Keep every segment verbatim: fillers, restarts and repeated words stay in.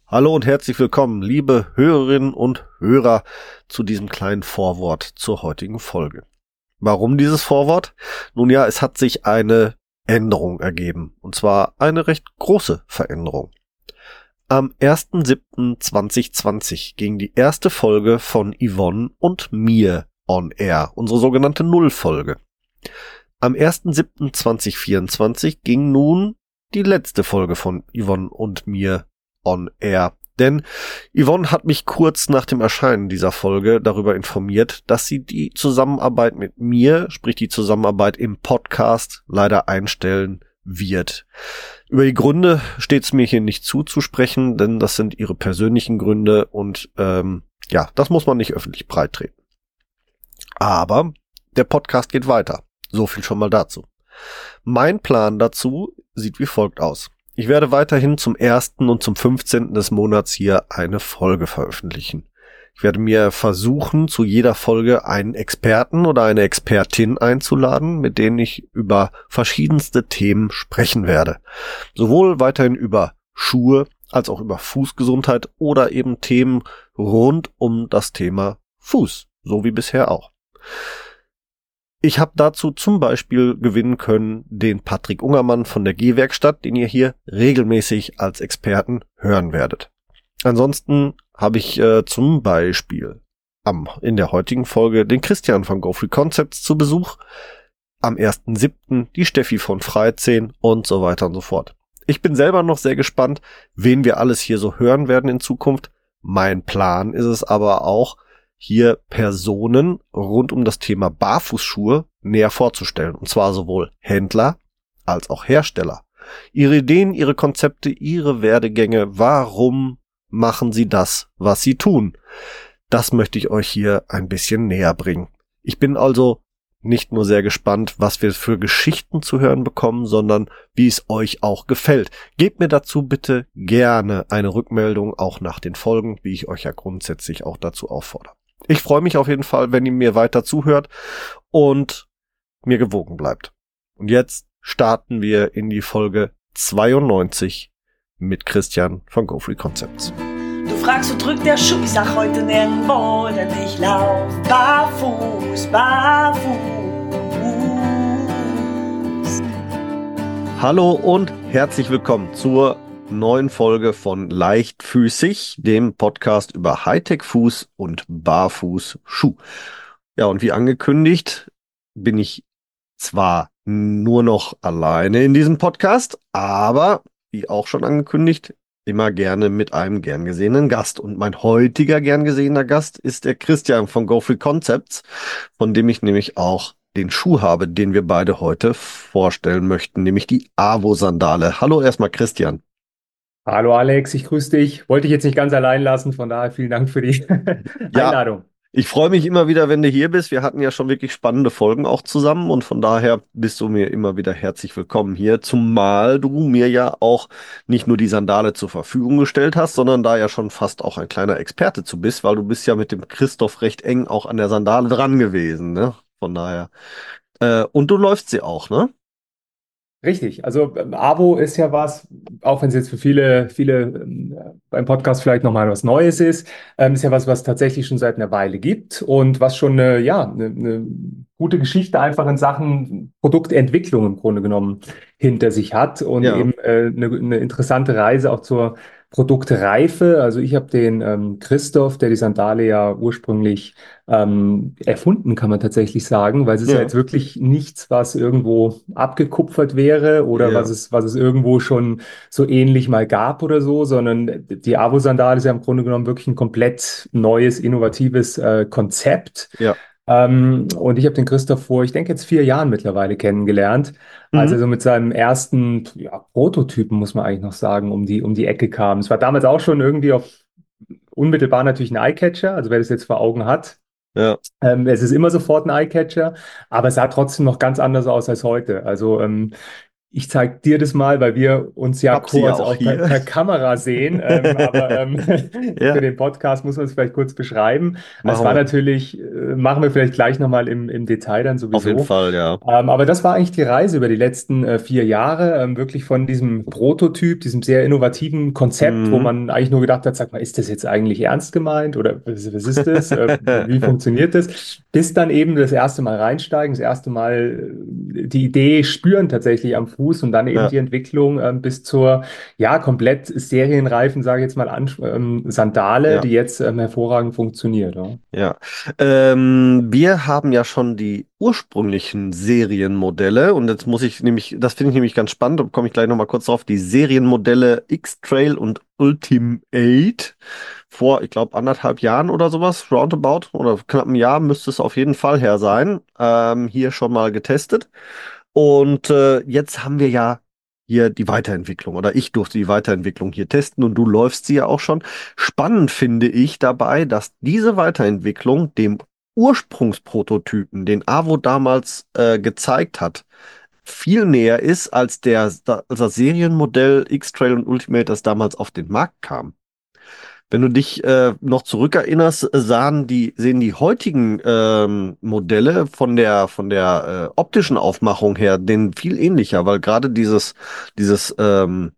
Hallo und herzlich willkommen, liebe Hörerinnen und Hörer, zu diesem kleinen Vorwort zur heutigen Folge. Warum dieses Vorwort? Nun ja, es hat sich eine Änderung ergeben, und zwar eine recht große Veränderung. Am erster siebter zweitausendzwanzig ging die erste Folge von Yvonne und mir on air, unsere sogenannte Nullfolge. Am erster siebter zweitausendvierundzwanzig ging nun die letzte Folge von Yvonne und mir on air. Denn Yvonne hat mich kurz nach dem Erscheinen dieser Folge darüber informiert, dass sie die Zusammenarbeit mit mir, sprich die Zusammenarbeit im Podcast, leider einstellen wird. Über die Gründe steht es mir hier nicht zuzusprechen, denn das sind ihre persönlichen Gründe und ähm, ja, das muss man nicht öffentlich breittreten. Aber der Podcast geht weiter. So viel schon mal dazu. Mein Plan dazu sieht wie folgt aus. Ich werde weiterhin zum ersten und zum fünfzehnten des Monats hier eine Folge veröffentlichen. Ich werde mir versuchen, zu jeder Folge einen Experten oder eine Expertin einzuladen, mit denen ich über verschiedenste Themen sprechen werde. Sowohl weiterhin über Schuhe als auch über Fußgesundheit oder eben Themen rund um das Thema Fuß, so wie bisher auch. Ich habe dazu zum Beispiel gewinnen können den Patrick Ungermann von der Gehwerkstatt, den ihr hier regelmäßig als Experten hören werdet. Ansonsten habe ich äh, zum Beispiel am, in der heutigen Folge den Christian von Go Free Concepts zu Besuch, am erster siebter die Steffi von Freizehn und so weiter und so fort. Ich bin selber noch sehr gespannt, wen wir alles hier so hören werden in Zukunft. Mein Plan ist es aber auch, hier Personen rund um das Thema Barfußschuhe näher vorzustellen. Und zwar sowohl Händler als auch Hersteller. Ihre Ideen, ihre Konzepte, ihre Werdegänge, warum machen sie das, was sie tun? Das möchte ich euch hier ein bisschen näher bringen. Ich bin also nicht nur sehr gespannt, was wir für Geschichten zu hören bekommen, sondern wie es euch auch gefällt. Gebt mir dazu bitte gerne eine Rückmeldung, auch nach den Folgen, wie ich euch ja grundsätzlich auch dazu auffordere. Ich freue mich auf jeden Fall, wenn ihr mir weiter zuhört und mir gewogen bleibt. Und jetzt starten wir in die Folge zweiundneunzig mit Christian von Go Free Concepts. Du fragst, wo drückt der Schuh? Ich sag heute nirgendwo, denn ich lauf barfuß, barfuß. Hallo und herzlich willkommen zur neuen Folge von Leichtfüßig, dem Podcast über Hightech-Fuß und Barfußschuh. Ja, und wie angekündigt bin ich zwar nur noch alleine in diesem Podcast, aber wie auch schon angekündigt, immer gerne mit einem gern gesehenen Gast. Und mein heutiger gern gesehener Gast ist der Christian von Go Free Concepts, von dem ich nämlich auch den Schuh habe, den wir beide heute vorstellen möchten, nämlich die AWO-Sandale. Hallo erstmal Christian. Hallo Alex, ich grüße dich. Wollte ich jetzt nicht ganz allein lassen, von daher vielen Dank für die Ja, Einladung. ich freue mich immer wieder, wenn du hier bist. Wir hatten ja schon wirklich spannende Folgen auch zusammen und von daher bist du mir immer wieder herzlich willkommen hier. Zumal du mir ja auch nicht nur die Sandale zur Verfügung gestellt hast, sondern da ja schon fast auch ein kleiner Experte zu bist, weil du bist ja mit dem Christoph recht eng auch an der Sandale dran gewesen, ne? Von daher. Äh, und du läufst sie auch, ne? Richtig, also ähm, AWO ist ja was, auch wenn es jetzt für viele, viele ähm, beim Podcast vielleicht nochmal was Neues ist, ähm, ist ja was, was tatsächlich schon seit einer Weile gibt und was schon eine, ja, eine, eine gute Geschichte einfach in Sachen Produktentwicklung im Grunde genommen hinter sich hat und Ja. eben äh, eine, eine interessante Reise auch zur Produktreife. Also ich habe den ähm, Christoph, der die Sandale ja ursprünglich ähm, erfunden, kann man tatsächlich sagen, weil es ist ja Ja. jetzt wirklich nichts, was irgendwo abgekupfert wäre oder Ja. was es, was es irgendwo schon so ähnlich mal gab oder so, sondern die AWO-Sandale ist ja im Grunde genommen wirklich ein komplett neues, innovatives äh, Konzept. Ja. Ähm, und ich habe den Christoph vor, ich denke jetzt vier Jahren mittlerweile kennengelernt, als er Mhm. so mit seinem ersten ja, Prototypen, muss man eigentlich noch sagen, um die, um die Ecke kam. Es war damals auch schon irgendwie auf unmittelbar natürlich ein Eyecatcher, also wer das jetzt vor Augen hat. Ja. Ähm, es ist immer sofort ein Eyecatcher, aber es sah trotzdem noch ganz anders aus als heute. Also ähm, ich zeige dir das mal, weil wir uns ja Hab sie ja kurz auch auch per, hier. per Kamera sehen. Ähm, aber ähm, für Ja, den Podcast muss man es vielleicht kurz beschreiben. Es machen war wir. natürlich, äh, machen wir vielleicht gleich nochmal im, im Detail dann Auf jeden sowieso. Fall, ja. Ähm, aber das war eigentlich die Reise über die letzten äh, vier Jahre, ähm, wirklich von diesem Prototyp, diesem sehr innovativen Konzept, wo Mhm. man eigentlich nur gedacht hat, sag mal, ist das jetzt eigentlich ernst gemeint oder was, was ist das? Äh, wie funktioniert das? Bis dann eben das erste Mal reinsteigen, das erste Mal äh, die Idee spüren tatsächlich am Fuß und dann eben Ja, die Entwicklung ähm, bis zur, ja, komplett serienreifen, sage ich jetzt mal, an, ähm, Sandale, ja. die jetzt ähm, hervorragend funktioniert. Ja. Ja, ähm, wir haben ja schon die ursprünglichen Serienmodelle und jetzt muss ich nämlich, das finde ich nämlich ganz spannend, da komme ich gleich nochmal kurz drauf, die Serienmodelle X-Trail und Ultimate vor, ich glaube, anderthalb Jahren oder sowas, roundabout, oder knapp ein Jahr müsste es auf jeden Fall her sein, ähm, hier schon mal getestet. Und äh, jetzt haben wir ja hier die Weiterentwicklung oder ich durfte die Weiterentwicklung hier testen und du läufst sie ja auch schon. Spannend finde ich dabei, dass diese Weiterentwicklung dem Ursprungsprototypen, den Avo damals äh, gezeigt hat, viel näher ist als der, als das Serienmodell X-Trail und Ultimate, das damals auf den Markt kam. Wenn du dich äh, noch zurückerinnerst, äh, sahen die, sehen die heutigen ähm, Modelle von der von der äh, optischen Aufmachung her denen viel ähnlicher, weil gerade dieses dieses ähm,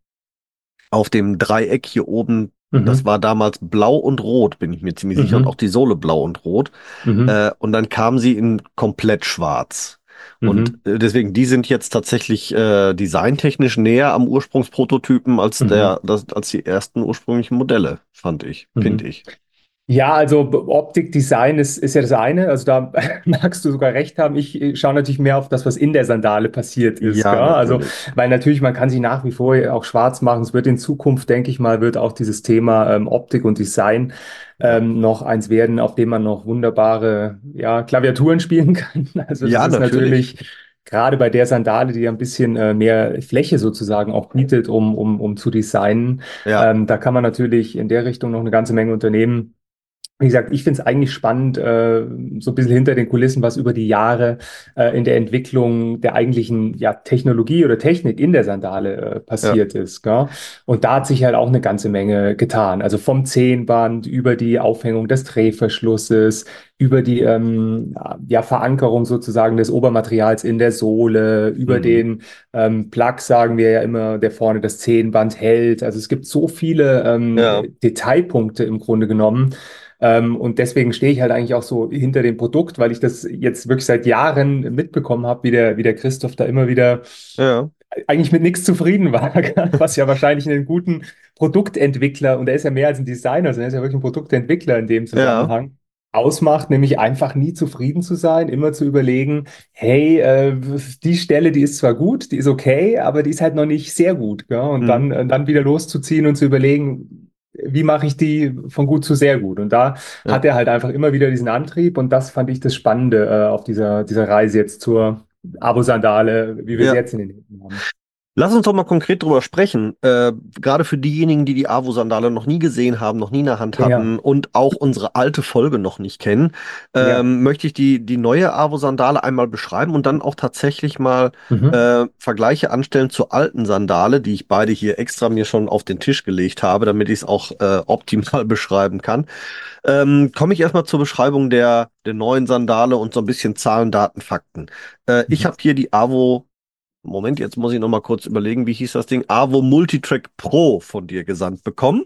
auf dem Dreieck hier oben, das Mhm. war damals blau und rot, bin ich mir ziemlich sicher, und auch Mhm. die Sohle blau und rot. Mhm. Äh, und dann kamen sie in komplett schwarz. Und Mhm. äh, deswegen, die sind jetzt tatsächlich äh, designtechnisch näher am Ursprungsprototypen als Mhm. der, das, als die ersten ursprünglichen Modelle, fand ich, finde Mhm. ich. Ja, also B- Optik, Design ist, ist ja das eine. Also da magst du sogar recht haben. Ich äh, schaue natürlich mehr auf das, was in der Sandale passiert ist. Gell? Ja, Also, natürlich. weil natürlich, man kann sie nach wie vor auch schwarz machen. Es wird in Zukunft, denke ich mal, wird auch dieses Thema ähm, Optik und Design Ja, ähm, noch eins werden, auf dem man noch wunderbare, ja, Klaviaturen spielen kann. Also das ja, ist natürlich. natürlich gerade bei der Sandale, die ja ein bisschen äh, mehr Fläche sozusagen auch bietet, um, um, um zu designen. Ja, Ähm, da kann man natürlich in der Richtung noch eine ganze Menge unternehmen. Wie gesagt, ich finde es eigentlich spannend, äh, so ein bisschen hinter den Kulissen, was über die Jahre äh, in der Entwicklung der eigentlichen ja, Technologie oder Technik in der Sandale äh, ja. passiert ist. Gell? Und da hat sich halt auch eine ganze Menge getan. Also vom Zehenband über die Aufhängung des Drehverschlusses, über die ähm, ja, Verankerung sozusagen des Obermaterials in der Sohle, über Mhm. den ähm, Plug, sagen wir ja immer, der vorne das Zehenband hält. Also es gibt so viele ähm, Ja, Detailpunkte im Grunde genommen. Ähm, und deswegen stehe ich halt eigentlich auch so hinter dem Produkt, weil ich das jetzt wirklich seit Jahren mitbekommen habe, wie der, wie der Christoph da immer wieder ja, eigentlich mit nichts zufrieden war, was ja wahrscheinlich einen guten Produktentwickler, und er ist ja mehr als ein Designer, sondern er ist ja wirklich ein Produktentwickler in dem ja. Zusammenhang, ausmacht, nämlich einfach nie zufrieden zu sein, immer zu überlegen, hey, äh, die Stelle, die ist zwar gut, die ist okay, aber die ist halt noch nicht sehr gut, gell? Und Mhm. dann, äh, dann wieder loszuziehen und zu überlegen, wie mache ich die von gut zu sehr gut? Und da Ja, hat er halt einfach immer wieder diesen Antrieb, und das fand ich das Spannende äh, auf dieser, dieser Reise jetzt zur Abo-Sandale, wie wir sie ja. jetzt in den Händen haben. Lass uns doch mal konkret drüber sprechen. Äh, gerade für diejenigen, die die Avo-Sandale noch nie gesehen haben, noch nie in der Hand Ja, hatten und auch unsere alte Folge noch nicht kennen, ja. ähm, möchte ich die, die neue Avo-Sandale einmal beschreiben und dann auch tatsächlich mal Mhm. äh, Vergleiche anstellen zur alten Sandale, die ich beide hier extra mir schon auf den Tisch gelegt habe, damit ich es auch äh, optimal beschreiben kann. Ähm, komme ich erstmal zur Beschreibung der, der neuen Sandale und so ein bisschen Zahlen, Daten, Fakten. Äh, ich Mhm. habe hier die Avo. Moment, jetzt muss ich noch mal kurz überlegen, wie hieß das Ding? Avo Multitrack Pro von dir gesandt bekommen.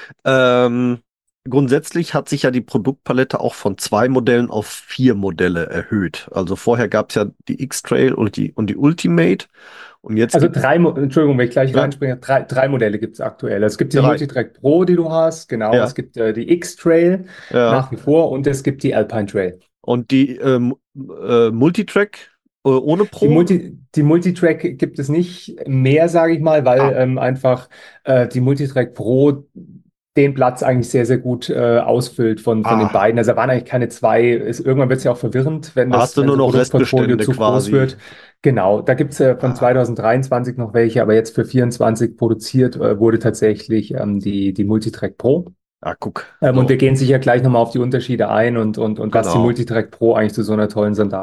Ähm, grundsätzlich hat sich ja die Produktpalette auch von zwei Modellen auf vier Modelle erhöht. Also vorher gab es ja die X-Trail und die, und die Ultimate. Und jetzt Also gibt es drei, Mo- Entschuldigung, wenn ich gleich ja, reinspringe, drei, drei Modelle gibt es aktuell. Es gibt die drei. Multitrack Pro, die du hast, genau. Es Ja, gibt äh, die X-Trail ja. nach wie vor, und es gibt die Alpine Trail. Und die ähm, äh, Multitrack äh, ohne Die Pro? Multi, die Multitrack gibt es nicht mehr, sage ich mal, weil Ah, ähm, einfach äh, die Multitrack Pro den Platz eigentlich sehr, sehr gut äh, ausfüllt von, von den ah. beiden. Also da waren eigentlich keine zwei. Es, irgendwann wird es ja auch verwirrend, wenn Hast das, du wenn nur so ein noch Produktportfolio Restbestände zu groß quasi? wird. Genau, da gibt es äh, von Ah, zwanzig dreiundzwanzig noch welche, aber jetzt für vierundzwanzig produziert äh, wurde tatsächlich ähm, die, die Multitrack Pro. ah, guck. Ähm, und wir So, gehen sicher gleich nochmal auf die Unterschiede ein und, und, und was die genau. Multitrack Pro eigentlich zu so einer tollen Sandale auch macht.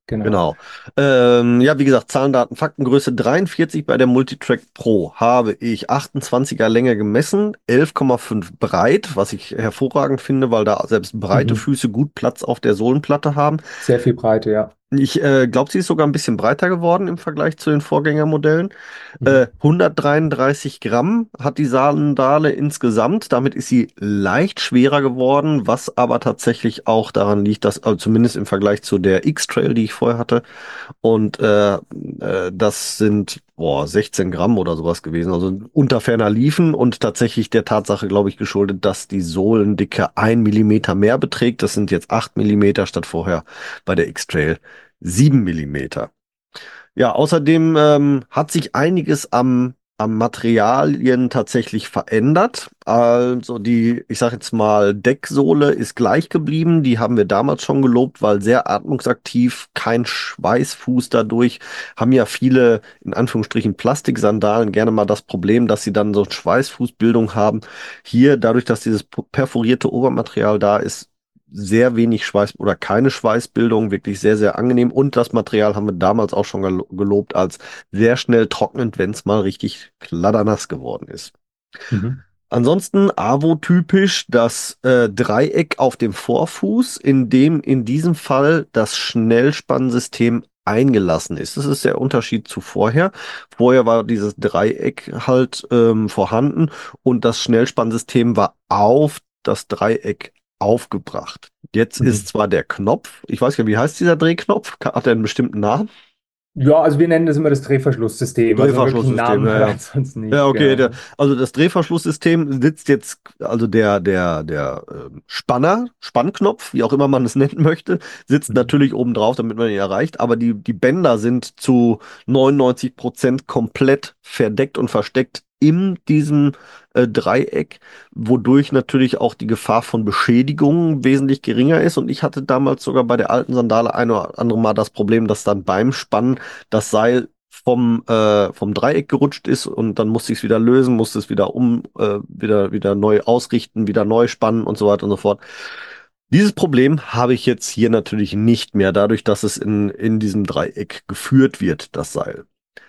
Genau. Genau. Ähm, ja, wie gesagt, Zahlen, Daten, Fakten, Größe dreiundvierzig bei der Multitrack Pro habe ich achtundzwanziger Länge gemessen, elf Komma fünf breit, was ich hervorragend finde, weil da selbst breite Mhm. Füße gut Platz auf der Sohlenplatte haben. Sehr viel Breite, ja. Ich äh, glaube, sie ist sogar ein bisschen breiter geworden im Vergleich zu den Vorgängermodellen. Mhm. Äh, hundertdreiunddreißig Gramm hat die Sandale insgesamt. Damit ist sie leicht schwerer geworden, was aber tatsächlich auch daran liegt, dass, also zumindest im Vergleich zu der X-Trail, die ich vorher hatte, und äh, äh, das sind boah, sechzehn Gramm oder sowas gewesen, also unter ferner Liefen und tatsächlich der Tatsache, glaube ich, geschuldet, dass die Sohlendicke ein Millimeter mehr beträgt. Das sind jetzt acht Millimeter statt vorher bei der X-Trail sieben Millimeter. Ja, außerdem ähm, hat sich einiges am, am Materialien tatsächlich verändert. Also die, ich sage jetzt mal, Decksohle ist gleich geblieben. Die haben wir damals schon gelobt, weil sehr atmungsaktiv, kein Schweißfuß dadurch. Haben ja viele, in Anführungsstrichen, Plastiksandalen gerne mal das Problem, dass sie dann so eine Schweißfußbildung haben. Hier, dadurch, dass dieses perforierte Obermaterial da ist, sehr wenig Schweiß oder keine Schweißbildung, wirklich sehr, sehr angenehm. Und das Material haben wir damals auch schon gelo- gelobt als sehr schnell trocknend, wenn es mal richtig kladdernass geworden ist. Mhm. Ansonsten Avo-typisch das äh, Dreieck auf dem Vorfuß, in dem in diesem Fall das Schnellspannsystem eingelassen ist. Das ist der Unterschied zu vorher. Vorher war dieses Dreieck halt ähm, vorhanden und das Schnellspannsystem war auf das Dreieck aufgebracht. Jetzt Mhm. ist zwar der Knopf, ich weiß gar nicht, wie heißt dieser Drehknopf? Hat er einen bestimmten Namen? Ja, also wir nennen das immer das Drehverschlusssystem. Also einen wirklichen Drehverschlusssystem, Namen ja, hat er ja. ansonsten Ja, nicht, okay, genau. der, also das Drehverschlusssystem sitzt jetzt, also der, der, der ähm, Spanner, Spannknopf, wie auch immer man es nennen möchte, sitzt Mhm. natürlich oben drauf, damit man ihn erreicht, aber die, die Bänder sind zu neunundneunzig Prozent komplett verdeckt und versteckt in diesem äh, Dreieck, wodurch natürlich auch die Gefahr von Beschädigungen wesentlich geringer ist. Und ich hatte damals sogar bei der alten Sandale ein oder andere Mal das Problem, dass dann beim Spannen das Seil vom, äh, vom Dreieck gerutscht ist und dann musste ich es wieder lösen, musste es wieder um, äh, wieder, wieder neu ausrichten, wieder neu spannen und so weiter und so fort. Dieses Problem habe ich jetzt hier natürlich nicht mehr, dadurch, dass es in, in diesem Dreieck geführt wird, das Seil.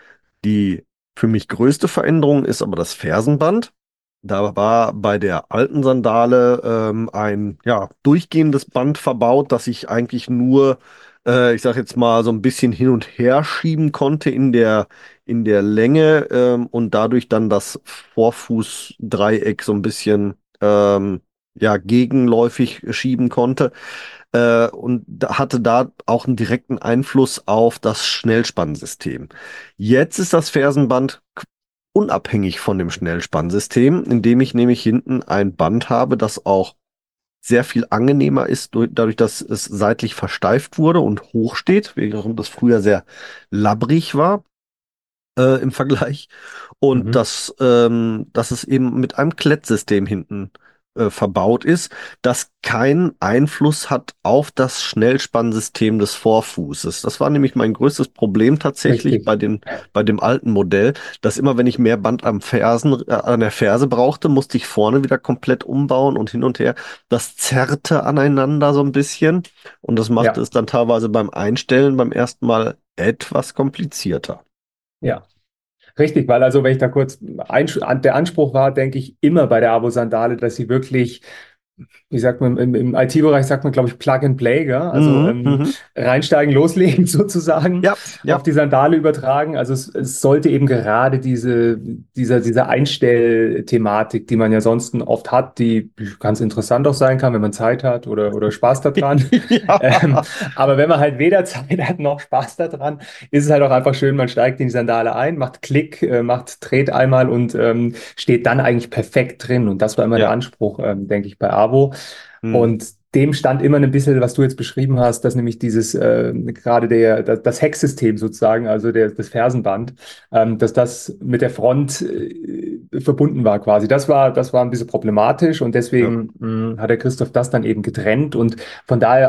Die für mich größte Veränderung ist aber das Fersenband. Da war bei der alten Sandale ähm, ein ja, durchgehendes Band verbaut, das ich eigentlich nur, äh, ich sag jetzt mal, so ein bisschen hin und her schieben konnte in der, in der Länge ähm, und dadurch dann das Vorfußdreieck so ein bisschen ähm, ja, gegenläufig schieben konnte äh, und da- hatte da auch einen direkten Einfluss auf das Schnellspannsystem. Jetzt ist das Fersenband unabhängig von dem Schnellspannsystem, indem ich nämlich hinten ein Band habe, das auch sehr viel angenehmer ist, durch, dadurch, dass es seitlich versteift wurde und hoch steht, während das früher sehr labbrig war äh, im Vergleich. Und Mhm. dass, ähm, dass es eben mit einem Klettsystem hinten äh, verbaut ist, das keinen Einfluss hat auf das Schnellspannsystem des Vorfußes. Das war nämlich mein größtes Problem tatsächlich Richtig. bei den, bei dem alten Modell, dass immer, wenn ich mehr Band am Fersen, äh, an der Ferse brauchte, musste ich vorne wieder komplett umbauen und hin und her. Das zerrte aneinander so ein bisschen und das machte Ja, es dann teilweise beim Einstellen beim ersten Mal etwas komplizierter. ja. Richtig, weil also, wenn ich da kurz, einsch- an- der Anspruch war, denke ich, immer bei der Abo-Sandale, dass sie wirklich, wie sagt man, im, im I T-Bereich sagt man, glaube ich, Plug and Play, gell? Also Mhm, ähm, mhm. reinsteigen, loslegen sozusagen, Ja, auf ja. die Sandale übertragen. Also es, es sollte eben gerade diese, dieser, diese Einstellthematik, die man ja sonst oft hat, die ganz interessant auch sein kann, wenn man Zeit hat oder, oder Spaß daran. Ähm, Ja. aber wenn man halt weder Zeit hat noch Spaß daran, ist es halt auch einfach schön, man steigt in die Sandale ein, macht Klick, äh, macht, dreht einmal und ähm, steht dann eigentlich perfekt drin. Und das war immer der Ja. Anspruch, ähm, denke ich, bei Abo. Mhm. Und dem stand immer ein bisschen, was du jetzt beschrieben hast, dass nämlich dieses, äh, gerade der, das, das Hecksystem sozusagen, also der, das Fersenband, ähm, dass das mit der Front äh, verbunden war quasi. Das war, das war ein bisschen problematisch und Ja. deswegen mh, hat der Christoph das dann eben getrennt und von daher auch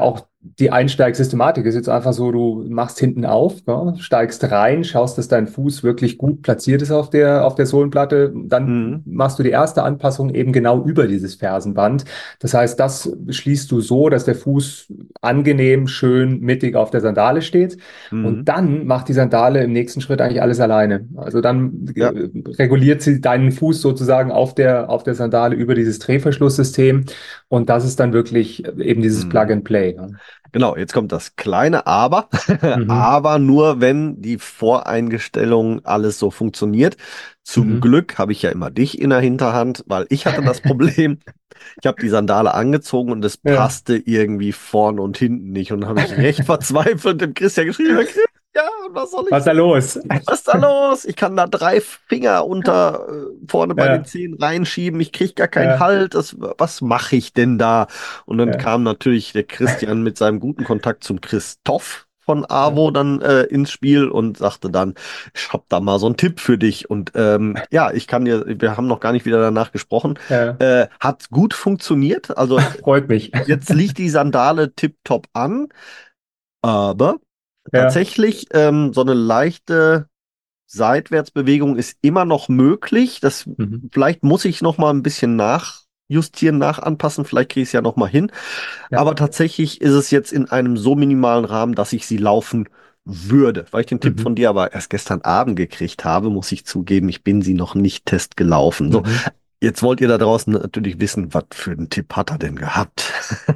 die Einsteigsystematik ist jetzt einfach so, du machst hinten auf, ja, steigst rein, schaust, dass dein Fuß wirklich gut platziert ist auf der, auf der Sohlenplatte. Dann Mhm. machst du die erste Anpassung eben genau über dieses Fersenband. Das heißt, das schließt du so, dass der Fuß angenehm, schön mittig auf der Sandale steht. Und Mhm. dann macht die Sandale im nächsten Schritt eigentlich alles alleine. Also dann Ja. äh, reguliert sie deinen Fuß sozusagen auf der, auf der Sandale über dieses Drehverschlusssystem. Und das ist dann wirklich eben dieses Plug Mhm. and Play. Ne? Genau, jetzt kommt das kleine Aber, Mhm. aber nur wenn die Voreingestellung alles so funktioniert. Zum Mhm. Glück habe ich ja immer dich in der Hinterhand, weil ich hatte das Problem, ich habe die Sandale angezogen und es Ja. passte irgendwie vorn und hinten nicht. Und dann habe ich recht verzweifelt dem Christian geschrieben, Christian, was soll Was ich ist da denn? los? Was ist da los? Ich kann da drei Finger unter äh, vorne bei den Ja, Zehen reinschieben. Ich kriege gar keinen ja, Halt. Das, was mache ich denn da? Und dann ja, kam natürlich der Christian mit seinem guten Kontakt zum Christoph von ja, AWO dann äh, ins Spiel und sagte dann, ich habe da mal so einen Tipp für dich. Und ähm, ja, ich kann dir, wir haben noch gar nicht wieder danach gesprochen. ja. Äh, hat gut funktioniert. Also Freut mich. jetzt liegt die Sandale tipptopp an, aber Ja. tatsächlich ähm, so eine leichte Seitwärtsbewegung ist immer noch möglich. Das, Mhm. vielleicht muss ich noch mal ein bisschen nachjustieren, nachanpassen. Vielleicht kriege ich es ja noch mal hin. Ja. Aber tatsächlich ist es jetzt in einem so minimalen Rahmen, dass ich sie laufen würde. Weil ich den Tipp von Mhm. dir aber erst gestern Abend gekriegt habe, muss ich zugeben, ich bin sie noch nicht testgelaufen. So, Mhm. jetzt wollt ihr da draußen natürlich wissen, was für einen Tipp hat er denn gehabt?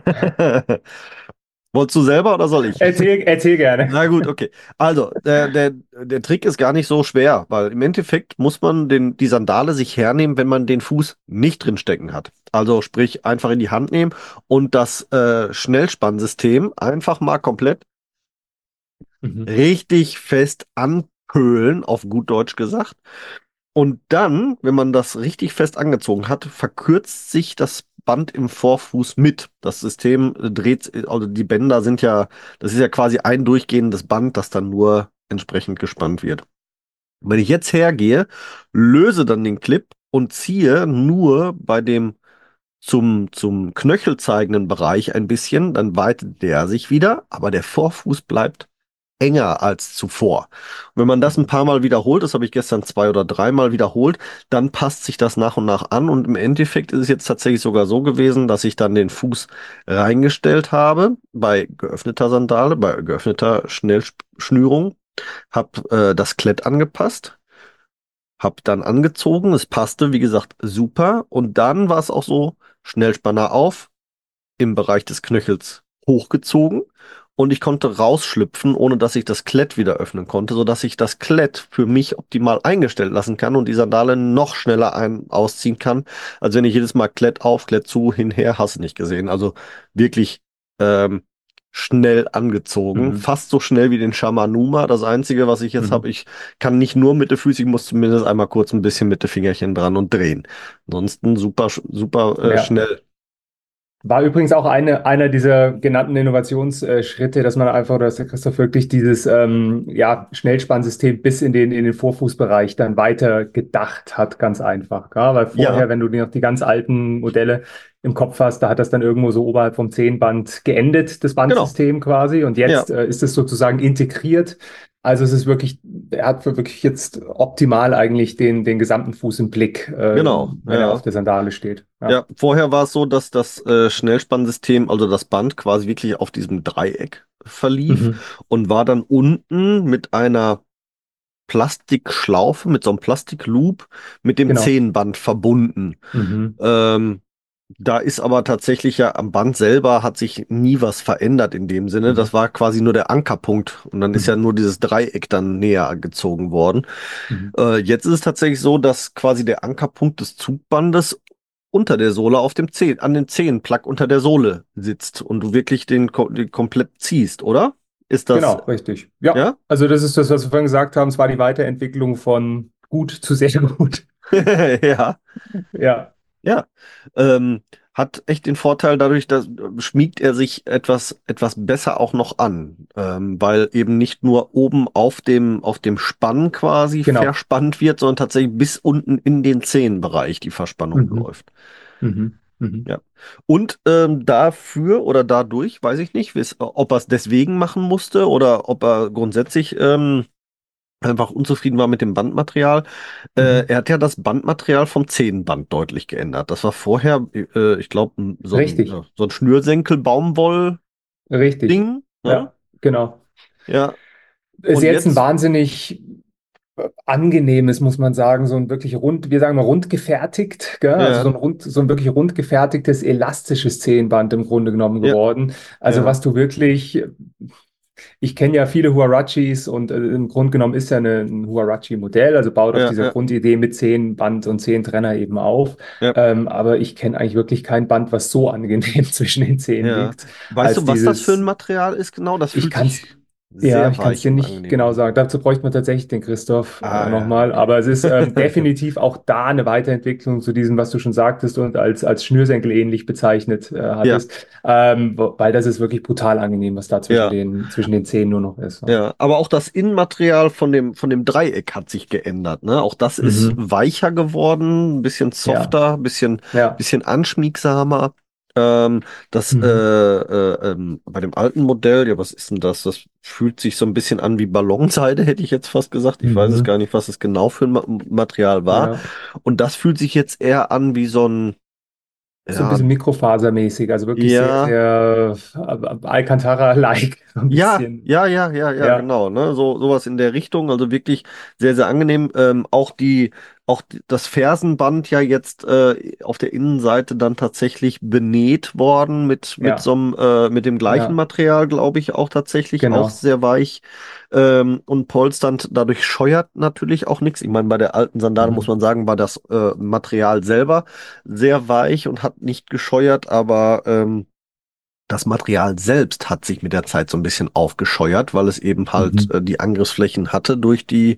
Wolltest du selber oder soll ich? Erzähl, erzähl gerne. Na gut, okay. Also, der, der, der Trick ist gar nicht so schwer, weil im Endeffekt muss man den, die Sandale sich hernehmen, wenn man den Fuß nicht drin stecken hat. Also sprich, einfach in die Hand nehmen und das äh, Schnellspannsystem einfach mal komplett Mhm. richtig fest anpölen, auf gut Deutsch gesagt. Und dann, wenn man das richtig fest angezogen hat, verkürzt sich das Band im Vorfuß mit. Das System äh, dreht, also die Bänder sind ja, das ist ja quasi ein durchgehendes Band, das dann nur entsprechend gespannt wird. Und wenn ich jetzt hergehe, löse dann den Clip und ziehe nur bei dem zum, zum Knöchel zeigenden Bereich ein bisschen, dann weitet der sich wieder, aber der Vorfuß bleibt enger als zuvor. Und wenn man das ein paar Mal wiederholt, das habe ich gestern zwei oder dreimal wiederholt, dann passt sich das nach und nach an und im Endeffekt ist es jetzt tatsächlich sogar so gewesen, dass ich dann den Fuß reingestellt habe bei geöffneter Sandale, bei geöffneter Schnellschnürung, habe äh, das Klett angepasst, habe dann angezogen, es passte, wie gesagt, super und dann war es auch so, Schnellspanner auf, im Bereich des Knöchels hochgezogen und ich konnte rausschlüpfen, ohne dass ich das Klett wieder öffnen konnte, sodass ich das Klett für mich optimal eingestellt lassen kann und die Sandale noch schneller ein ausziehen kann, als wenn ich jedes Mal Klett auf, Klett zu, hinher, hast du nicht gesehen. Also wirklich ähm, schnell angezogen, Mhm. fast so schnell wie den Shamanuma. Das Einzige, was ich jetzt habe, Mhm. ich kann nicht nur mit der Füße, ich muss zumindest einmal kurz ein bisschen mit den Fingerchen dran und drehen. Ansonsten super, super äh, Ja. schnell. War übrigens auch eine, einer dieser genannten Innovationsschritte, dass man einfach, dass der Christoph wirklich dieses ähm, ja, Schnellspannsystem bis in den, in den Vorfußbereich dann weiter gedacht hat, ganz einfach. Ja? Weil Ja, vorher, wenn du dir noch die ganz alten Modelle im Kopf hast, da hat das dann irgendwo so oberhalb vom Zehenband geendet, das genau. Bandsystem quasi. Und Ja, jetzt äh, ist es sozusagen integriert. Also es ist wirklich, er hat wirklich jetzt optimal eigentlich den, den gesamten Fuß im Blick, äh, genau. wenn er auf Ja. der Sandale steht. Ja. Ja, vorher war es so, dass das äh, Schnellspannsystem, also das Band quasi wirklich auf diesem Dreieck verlief Mhm. und war dann unten mit einer Plastikschlaufe, mit so einem Plastikloop mit dem Genau. Zehenband verbunden. Mhm. Ähm, Da ist aber tatsächlich ja am Band selber hat sich nie was verändert in dem Sinne. Mhm. Das war quasi nur der Ankerpunkt und dann ist ja Mhm. nur dieses Dreieck dann näher gezogen worden. Mhm. Äh, jetzt ist es tatsächlich so, dass quasi der Ankerpunkt des Zugbandes unter der Sohle auf dem Zeh, an dem Zehenplug unter der Sohle sitzt und du wirklich den, ko- den komplett ziehst, oder? Ist das, Genau, richtig. Ja, ja? also das ist das, was wir vorhin gesagt haben. Es war die Weiterentwicklung von gut zu sehr gut. Ja. Ja, Ja, ähm, hat echt den Vorteil dadurch, dass äh, schmiegt er sich etwas, etwas besser auch noch an, ähm, weil eben nicht nur oben auf dem, auf dem Spann quasi genau. verspannt wird, sondern tatsächlich bis unten in den Zehenbereich die Verspannung Mhm. läuft. Mhm. Mhm. Ja. Und ähm, dafür oder dadurch, weiß ich nicht, wis- ob er es deswegen machen musste oder ob er grundsätzlich ähm, einfach unzufrieden war mit dem Bandmaterial. Äh, Mhm. er hat ja das Bandmaterial vom Zehenband deutlich geändert. Das war vorher, äh, ich glaube, so ein, Richtig, ja, so ein Schnürsenkel-Baumwoll-Ding. richtig. Ne? Ja, genau. Ja. Ist Und jetzt ein jetzt, wahnsinnig äh, angenehmes, muss man sagen, so ein wirklich rund, wir sagen mal rund gefertigt, gell? Also so ja, ein rund, so ein wirklich rund gefertigtes, elastisches Zehenband im Grunde genommen ja, geworden. Also ja, was du wirklich, ich kenne ja viele Huarachis und äh, im Grunde genommen ist ja eine, ein Huarachi-Modell, also baut auf ja, dieser ja, Grundidee mit zehn Band und zehn Trenner eben auf. ja, Ähm, aber ich kenne eigentlich wirklich kein Band, was so angenehm zwischen den Zehen ja. liegt, Weißt als du, was das für ein dieses, Material ist genau? Das ich fühlt kann es sich ja, sehr ich kann es weich dir und nicht angenehm genau an. sagen. Dazu bräuchte man tatsächlich den Christoph äh, Ah, ja, nochmal. okay. Aber es ist ähm, definitiv auch da eine Weiterentwicklung zu diesem, was du schon sagtest und als, als Schnürsenkel ähnlich bezeichnet äh, Ja, hattest. Ähm, wo- weil das ist wirklich brutal angenehm, was da zwischen ja. den, zwischen den Zähnen nur noch ist. Ja. Ja, aber auch das Innenmaterial von dem, von dem Dreieck hat sich geändert, ne? Auch das ist Mhm. weicher geworden, ein bisschen Ja, softer, ein bisschen, ja. bisschen anschmiegsamer. Ähm, das, äh, Mhm. äh, ähm, bei dem alten Modell, ja, was ist denn das? Das fühlt sich so ein bisschen an wie Ballonseide, hätte ich jetzt fast gesagt. Ich weiß es gar Mhm. nicht, was es genau für ein Ma Material war. Ja. Und das fühlt sich jetzt eher an wie so ein, So ein ja, bisschen mikrofasermäßig, also wirklich sehr, ja. sehr äh, Alcantara-like, so ein Ja, bisschen. ja, ja, ja, ja, Ja, genau, ne? So, sowas in der Richtung, also wirklich sehr, sehr angenehm. Ähm, auch die, auch die, das Fersenband ja jetzt äh, auf der Innenseite dann tatsächlich benäht worden mit, mit so ja, einem, äh, mit dem gleichen ja, Material, glaube ich, auch tatsächlich, auch genau. sehr weich ähm, und polsternd. Dadurch scheuert natürlich auch nichts. Ich meine, bei der alten Sandale muss Mhm. man sagen, war das äh, Material selber sehr weich und hat nicht gescheuert, aber ähm, das Material selbst hat sich mit der Zeit so ein bisschen aufgescheuert, weil es eben halt Mhm. äh, die Angriffsflächen hatte durch die,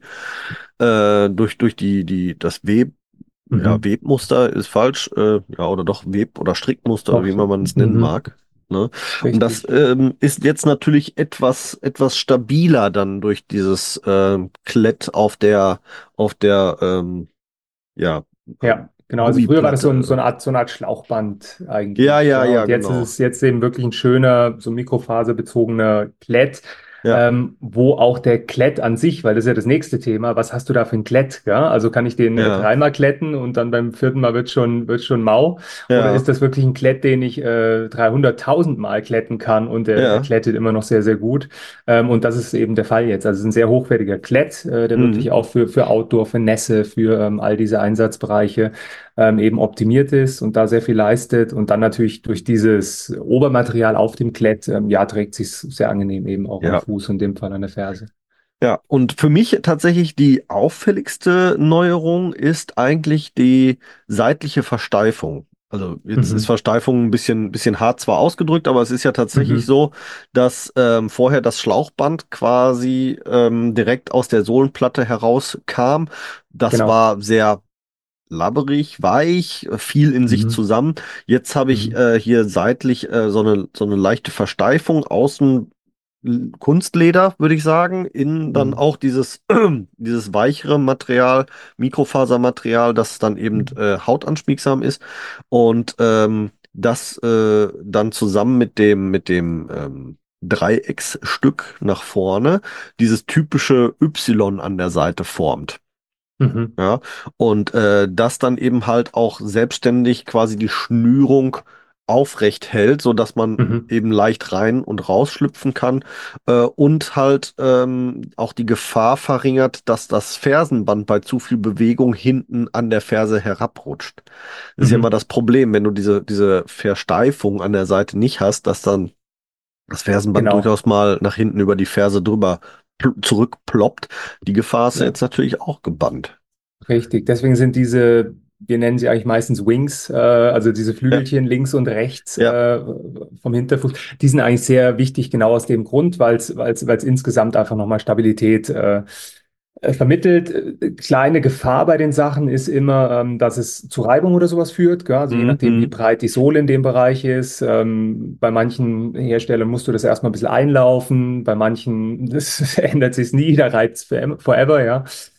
äh, durch, durch die, die, das Web, ja, Mhm. Webmuster ist falsch, äh, ja, oder doch Web- oder Strickmuster, oder Doch wie immer so. man es nennen Mhm. mag. Ne? Und das Richtig. ähm, ist jetzt natürlich etwas, etwas stabiler dann durch dieses ähm, Klett auf der, auf der, ähm, ja, Ja, ähm, genau. Also früher war das so, ein, so Gummiplatte. eine Art, so eine Art Schlauchband Ja, eigentlich. ja, Ja. ja, Und jetzt ist genau. es jetzt eben wirklich ein schöner, so mikrofaserbezogener Klett, Ja, ähm, wo auch der Klett an sich, weil das ist ja das nächste Thema, was hast du da für ein Klett? Ja? Also kann ich den äh, ja, dreimal kletten und dann beim vierten Mal wird schon, wird schon mau? Oder ist ja, das wirklich ein Klett, den ich äh, dreihunderttausend Mal kletten kann und er, er ja. klettet immer noch sehr, sehr gut? Ähm, und das ist eben der Fall jetzt. Also es ist ein sehr hochwertiger Klett, äh, der Mhm. wirklich auch für, für Outdoor, für Nässe, für ähm, all diese Einsatzbereiche ähm, eben optimiert ist und da sehr viel leistet. Und dann natürlich durch dieses Obermaterial auf dem Klett, ähm, ja, trägt sich sehr angenehm eben auch am Ja. Fuß, in dem Fall an der Ferse. Ja, und für mich tatsächlich die auffälligste Neuerung ist eigentlich die seitliche Versteifung. Also jetzt ist Mhm. Versteifung ein bisschen, bisschen hart zwar ausgedrückt, aber es ist ja tatsächlich Mhm. so, dass ähm, vorher das Schlauchband quasi ähm, direkt aus der Sohlenplatte herauskam. Das Genau. war sehr labberig, weich, viel in sich Mhm. zusammen. Jetzt habe ich Mhm. äh, hier seitlich äh, so eine, so eine leichte Versteifung, außen L- Kunstleder, würde ich sagen, innen dann Mhm. auch dieses, dieses weichere Material, Mikrofasermaterial, das dann eben äh, hautanschmiegsam ist und ähm, das äh, dann zusammen mit dem, mit dem ähm, Dreiecksstück nach vorne dieses typische Y an der Seite formt. Mhm. Ja, und äh, das dann eben halt auch selbstständig quasi die Schnürung aufrecht hält, so dass man Mhm. eben leicht rein und rausschlüpfen kann äh, und halt ähm, auch die Gefahr verringert, dass das Fersenband bei zu viel Bewegung hinten an der Ferse herabrutscht. Das ist ja immer Mhm. das Problem, wenn du diese, diese Versteifung an der Seite nicht hast, dass dann das Fersenband Genau. durchaus mal nach hinten über die Ferse drüber pl- zurückploppt. Die Gefahr ist ja Ja. jetzt natürlich auch gebannt. Richtig. Deswegen sind diese, wir nennen sie eigentlich meistens Wings, äh, also diese Ja, Flügelchen links und rechts ja, äh, vom Hinterfuß, die sind eigentlich sehr wichtig, genau aus dem Grund, weil es, weil es, weil es insgesamt einfach nochmal Stabilität äh, äh, vermittelt. Äh, Kleine Gefahr bei den Sachen ist immer, ähm, dass es zu Reibung oder sowas führt, gell? Also je nachdem, wie mhm. breit die Sohle in dem Bereich ist. Ähm, bei manchen Herstellern musst du das erstmal ein bisschen einlaufen, bei manchen das ändert sich nie, da reizt es forever, ja.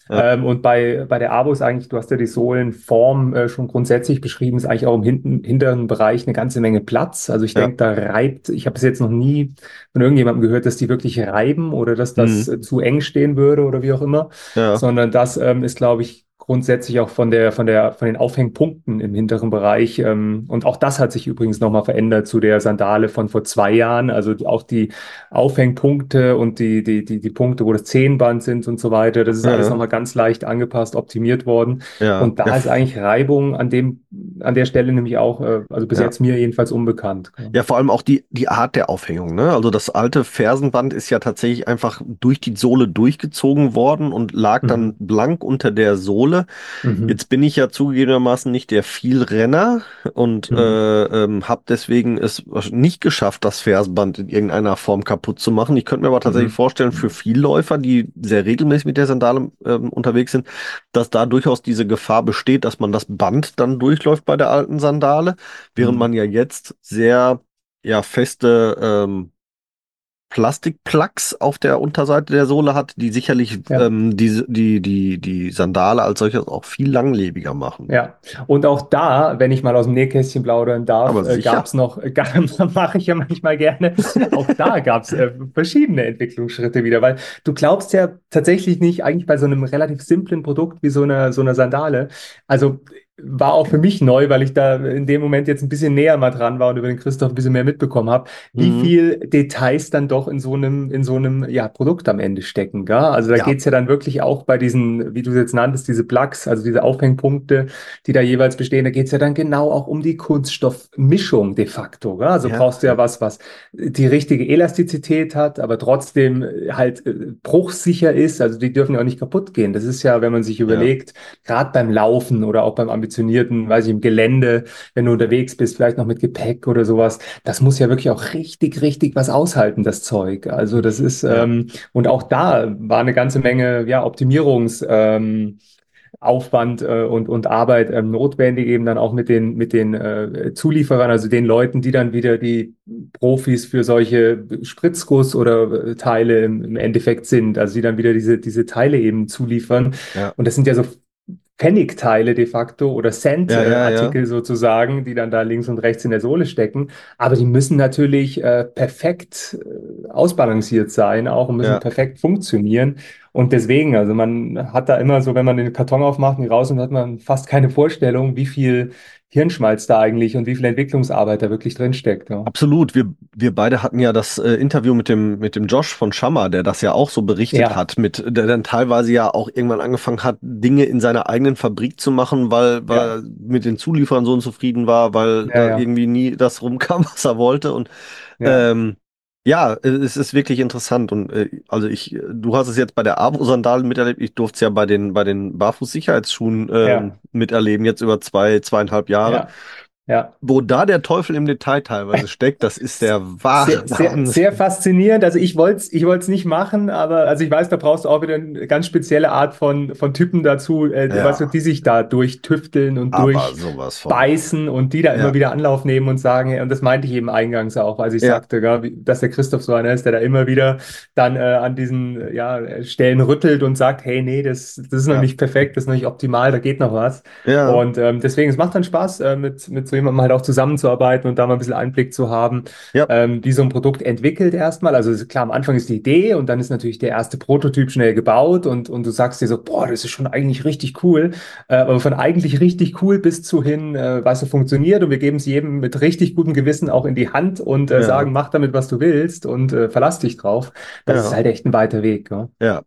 ja, Ähm, und bei, bei der Abo ist eigentlich, du hast ja die Sohlenform äh, schon grundsätzlich beschrieben, ist eigentlich auch im hinten, hinteren Bereich eine ganze Menge Platz. Also ich ja, denke, da reibt, ich habe bis jetzt noch nie von irgendjemandem gehört, dass die wirklich reiben oder dass das mhm, äh, zu eng stehen würde oder wie auch immer, ja, sondern das ähm, ist, glaube ich, grundsätzlich auch von der, von der, von den Aufhängpunkten im hinteren Bereich. Ähm, und auch das hat sich übrigens nochmal verändert zu der Sandale von vor zwei Jahren. Also auch die Aufhängpunkte und die, die, die, die Punkte, wo das Zehenband sind und so weiter, das ist alles ja, nochmal ganz leicht angepasst, optimiert worden. ja, Und da ja, ist eigentlich Reibung an dem, an der Stelle nämlich auch, äh, also bis ja. jetzt mir jedenfalls unbekannt. Ja, vor allem auch die, die Art der Aufhängung, ne? Also das alte Fersenband ist ja tatsächlich einfach durch die Sohle durchgezogen worden und lag dann Mhm. blank unter der Sohle. Mhm. Jetzt bin ich ja zugegebenermaßen nicht der Vielrenner und Mhm. äh, ähm, habe deswegen es nicht geschafft, das Fersenband in irgendeiner Form kaputt zu machen. Ich könnte mir aber tatsächlich Mhm. vorstellen, für Vielläufer, die sehr regelmäßig mit der Sandale ähm, unterwegs sind, dass da durchaus diese Gefahr besteht, dass man das Band dann durchläuft bei der alten Sandale, während Mhm. man ja jetzt sehr ja feste ähm, Plastikplugs auf der Unterseite der Sohle hat, die sicherlich Ja. ähm, die, die, die, die Sandale als solches auch viel langlebiger machen. Ja, und auch da, wenn ich mal aus dem Nähkästchen plaudern darf, Aber äh, gab sicher. es noch, äh, mache ich ja manchmal gerne, auch da gab es äh, verschiedene Entwicklungsschritte wieder, weil du glaubst ja tatsächlich nicht, eigentlich bei so einem relativ simplen Produkt wie so einer so einer Sandale, also war auch für mich neu, weil ich da in dem Moment jetzt ein bisschen näher mal dran war und über den Christoph ein bisschen mehr mitbekommen habe, wie Mhm. viel Details dann doch in so einem, in so einem, ja, Produkt am Ende stecken, gell? Also da Ja, geht's ja dann wirklich auch bei diesen, wie du es jetzt nanntest, diese Plugs, also diese Aufhängpunkte, die da jeweils bestehen, da geht's ja dann genau auch um die Kunststoffmischung de facto, gell? Also ja, brauchst du ja ja, was, was die richtige Elastizität hat, aber trotzdem halt äh, bruchsicher ist. Also die dürfen ja auch nicht kaputt gehen. Das ist ja, wenn man sich ja, überlegt, gerade beim Laufen oder auch beim ambitionierten, weiß ich, im Gelände, wenn du unterwegs bist, vielleicht noch mit Gepäck oder sowas, das muss ja wirklich auch richtig, richtig was aushalten, das Zeug. Also das ist, ja, ähm, und auch da war eine ganze Menge, ja, Optimierungs, ähm, Aufwand äh, und, und Arbeit ähm, notwendig, eben dann auch mit den, mit den äh, Zulieferern, also den Leuten, die dann wieder die Profis für solche Spritzguss oder äh, Teile im, im Endeffekt sind, also die dann wieder diese, diese Teile eben zuliefern. ja, Und das sind ja so Pfennigteile de facto oder ja, ja, ja, Cent-Artikel sozusagen, die dann da links und rechts in der Sohle stecken. Aber die müssen natürlich äh, perfekt äh, ausbalanciert sein auch und müssen ja. perfekt funktionieren. Und deswegen, also man hat da immer so, wenn man den Karton aufmacht und raus und hat man fast keine Vorstellung, wie viel Hirnschmalz da eigentlich und wie viel Entwicklungsarbeit da wirklich drin steckt. Ja, Absolut. Wir, wir beide hatten ja das äh, Interview mit dem, mit dem Josh von Shammer, der das ja auch so berichtet ja, hat, mit, der dann teilweise ja auch irgendwann angefangen hat, Dinge in seiner eigenen Fabrik zu machen, weil, weil ja, er mit den Zulieferern so unzufrieden war, weil ja, da ja, irgendwie nie das rumkam, was er wollte. Und ja, ähm, ja, äh, es ist wirklich interessant. Und äh, also ich, du hast es jetzt bei der Avo-Sandalen miterlebt, ich durfte es ja bei den, bei den Barfuß-Sicherheitsschuhen ähm, ja, miterleben, jetzt über zwei, zweieinhalb Jahre. ja, ja. Wo da der Teufel im Detail teilweise steckt, das ist der wahre Sehr, sehr, sehr Wahnsinn. faszinierend. Also ich wollte es ich wollt's nicht machen, aber also ich weiß, da brauchst du auch wieder eine ganz spezielle Art von, von Typen dazu, äh, weißt du, Ja, die sich da durchtüfteln und aber sowas von. durchbeißen und die da immer Ja, wieder Anlauf nehmen und sagen, hey, und das meinte ich eben eingangs auch, als ich ja, sagte, gell, wie- dass der Christoph so einer ist, der da immer wieder dann äh, an diesen äh, ja, Stellen rüttelt und sagt, hey, nee, das, das ist noch ja, nicht perfekt, das ist noch nicht optimal, da geht noch was. ja, Und ähm, deswegen, es macht dann Spaß, äh, mit, mit so jemandem halt auch zusammenzuarbeiten und da mal ein bisschen Einblick zu haben, ja, ähm, wie so ein Produkt entwickelt erstmal. Also ist klar, am Anfang ist die Idee und dann ist natürlich der erste Prototyp schnell gebaut und, und du sagst dir so, boah, das ist schon eigentlich richtig cool. Äh, aber von eigentlich richtig cool bis zu hin, äh, weißt du, funktioniert und wir geben es jedem mit richtig gutem Gewissen auch in die Hand und äh, ja, sagen, mach damit, was du willst und äh, verlass dich drauf. Das ist ja, halt echt ein weiter Weg. Ja. ja.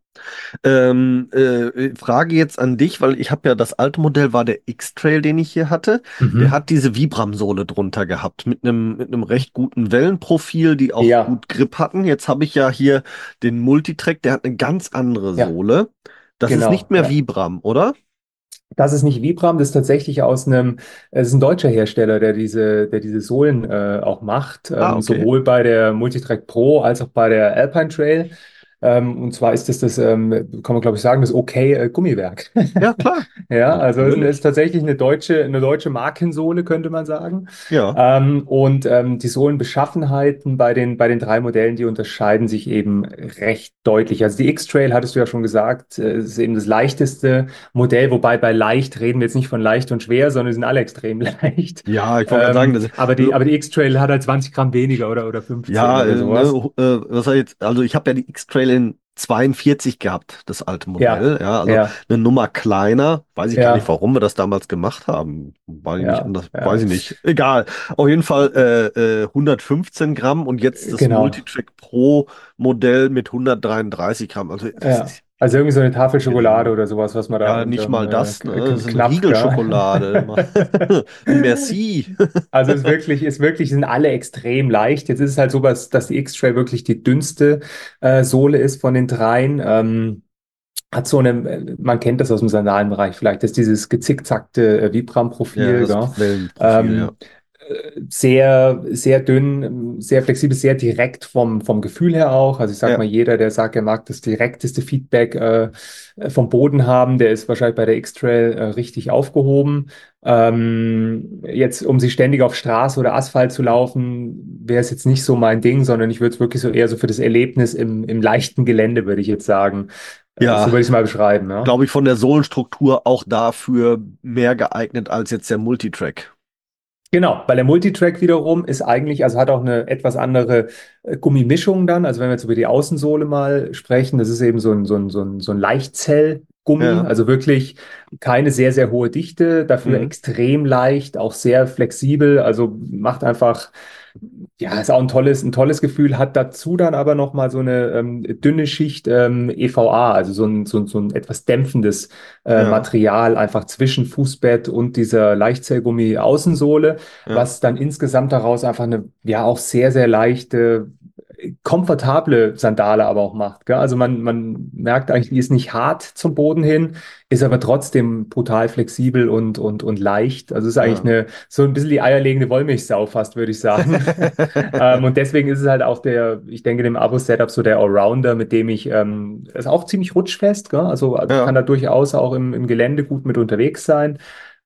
Ähm, äh, Frage jetzt an dich, weil ich habe ja das alte Modell war der X-Trail, den ich hier hatte. Der Mhm. hat diese Vibram-Sohle drunter gehabt mit einem mit einem recht guten Wellenprofil, die auch Ja, gut Grip hatten. Jetzt habe ich ja hier den Multitrack, der hat eine ganz andere ja, Sohle. Das ist nicht genau, mehr ja. Vibram, oder? Das ist nicht Vibram, das ist tatsächlich aus einem, es ist ein deutscher Hersteller, der diese, der diese Sohlen äh, auch macht, Ah, ähm, okay. sowohl bei der Multitrack Pro als auch bei der Alpine Trail. Ähm, und zwar ist das das, ähm, kann man glaube ich sagen, das OK äh, Gummiwerk. Ja, klar. Ja, also es ist Natürlich. tatsächlich eine deutsche, eine deutsche Markensohle, könnte man sagen. Ja. Ähm, und ähm, die Sohlenbeschaffenheiten bei den, bei den drei Modellen, die unterscheiden sich eben recht deutlich. Also die X-Trail, hattest du ja schon gesagt, äh, ist eben das leichteste Modell, wobei bei leicht reden wir jetzt nicht von leicht und schwer, sondern die sind alle extrem leicht. Ja, ich wollte gerade sagen, Ähm, das, aber die, also, aber die X-Trail hat halt zwanzig Gramm weniger oder, oder fünfzehn ja, oder äh, ne, sowas. äh, was soll ich jetzt, also ich habe ja die X-Trail in zweiundvierzig gehabt, das alte Ja, Modell, ja, also ja, eine Nummer kleiner, weiß ich gar nicht, ja, warum wir das damals gemacht haben, weil ich nicht ja, anders, weiß ja, ich nicht, egal, auf jeden Fall äh, äh, hundertfünfzehn Gramm und jetzt das genau. Multitrack Pro Modell mit hundertdreiunddreißig Gramm, also das Ja. ist Also irgendwie so eine Tafel Schokolade gering. oder sowas, was man da Ja, nicht unterm mal äh, das, ne, k- das k- ist eine knappt, gell? Riegelschokolade, ein Merci. Also es ist wirklich, ist wirklich, sind alle extrem leicht. Jetzt ist es halt so, dass, dass die X-Trail wirklich die dünnste äh, Sohle ist von den dreien. Ähm, hat so eine, äh, man kennt das aus dem Sandalenbereich vielleicht, das ist dieses gezickzackte äh, Ja, Vibram-Profil, das gell? Wellenprofil, ja. Ähm, äh, sehr, sehr dünn, sehr flexibel, sehr direkt vom, vom Gefühl her auch. Also ich sag mal, Ja, jeder, der sagt, er mag das direkteste Feedback äh, vom Boden haben, der ist wahrscheinlich bei der X-Trail äh, richtig aufgehoben. Ähm, jetzt, um sie ständig auf Straße oder Asphalt zu laufen, wäre es jetzt nicht so mein Ding, sondern ich würde es wirklich so eher so für das Erlebnis im, im leichten Gelände, würde ich jetzt sagen. Äh, so ja, würde ich es mal beschreiben, ja. glaube ich, von der Sohlenstruktur auch dafür mehr geeignet als jetzt der Multitrack. Genau, weil der Multitrack wiederum ist eigentlich, also hat auch eine etwas andere äh, Gummimischung dann. Also wenn wir jetzt über die Außensohle mal sprechen, das ist eben so ein, so ein, so ein, so ein Leichtzellgummi, Ja, also wirklich keine sehr, sehr hohe Dichte, dafür mhm. extrem leicht, auch sehr flexibel, also macht einfach, ja, ist auch ein tolles, ein tolles Gefühl, hat dazu dann aber nochmal so eine ähm, dünne Schicht ähm, E V A, also so ein, so ein, so ein etwas dämpfendes äh, Ja, Material einfach zwischen Fußbett und dieser Leichtzellgummi-Außensohle, ja, was dann insgesamt daraus einfach eine, ja, auch sehr, sehr leichte, komfortable Sandale aber auch macht. Gell? Also man, man merkt eigentlich, die ist nicht hart zum Boden hin, ist aber trotzdem brutal flexibel und, und, und leicht. Also es ist eigentlich ja. eine, so ein bisschen die eierlegende Wollmilchsau fast, würde ich sagen. Ähm, und deswegen ist es halt auch der, ich denke, dem Abo-Setup so der Allrounder, mit dem ich, ähm, ist auch ziemlich rutschfest, gell? Also kann Ja. da durchaus auch im, im Gelände gut mit unterwegs sein.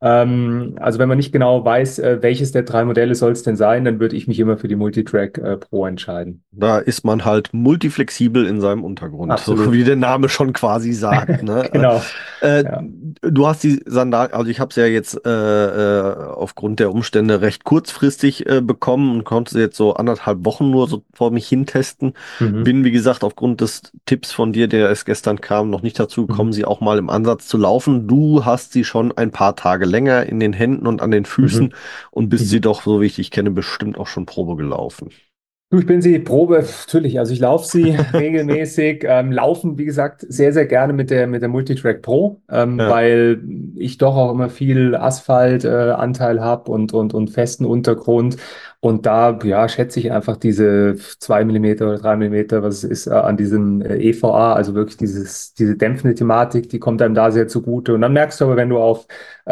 Ähm, also wenn man nicht genau weiß, äh, welches der drei Modelle soll es denn sein, dann würde ich mich immer für die Multitrack äh, Pro entscheiden. Da ist man halt multiflexibel in seinem Untergrund, so Absolut. wie der Name schon quasi sagt, ne? Genau. Äh, Ja. du hast die Sandalen, also ich habe es ja jetzt äh, äh, aufgrund der Umstände recht kurzfristig äh, bekommen und konnte sie jetzt so anderthalb Wochen nur so vor mich hin testen. Mhm. Bin, wie gesagt, aufgrund des Tipps von dir, der erst gestern kam, noch nicht dazu gekommen, Mhm. sie auch mal im Ansatz zu laufen. Du hast sie schon ein paar Tage länger in den Händen und an den Füßen Mhm. und bist sie Mhm. doch, so wie ich dich kenne, bestimmt auch schon Probe gelaufen. Du, ich bin sie Probe, natürlich. Also ich laufe sie regelmäßig. Ähm, laufen, wie gesagt, sehr, sehr gerne mit der, mit der Multitrack Pro, ähm, Ja, weil ich doch auch immer viel Asphaltanteil äh, Anteil habe und, und, und festen Untergrund. Und da, ja, schätze ich einfach diese zwei Millimeter oder drei Millimeter, was es ist, äh, an diesem äh, E V A, also wirklich dieses, diese dämpfende Thematik, die kommt einem da sehr zugute. Und dann merkst du aber, wenn du auf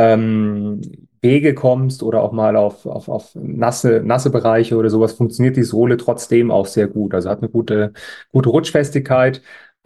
ähm, Wege kommst oder auch mal auf, auf, auf nasse, nasse Bereiche oder sowas, funktioniert die Sohle trotzdem auch sehr gut. Also hat eine gute, gute Rutschfestigkeit.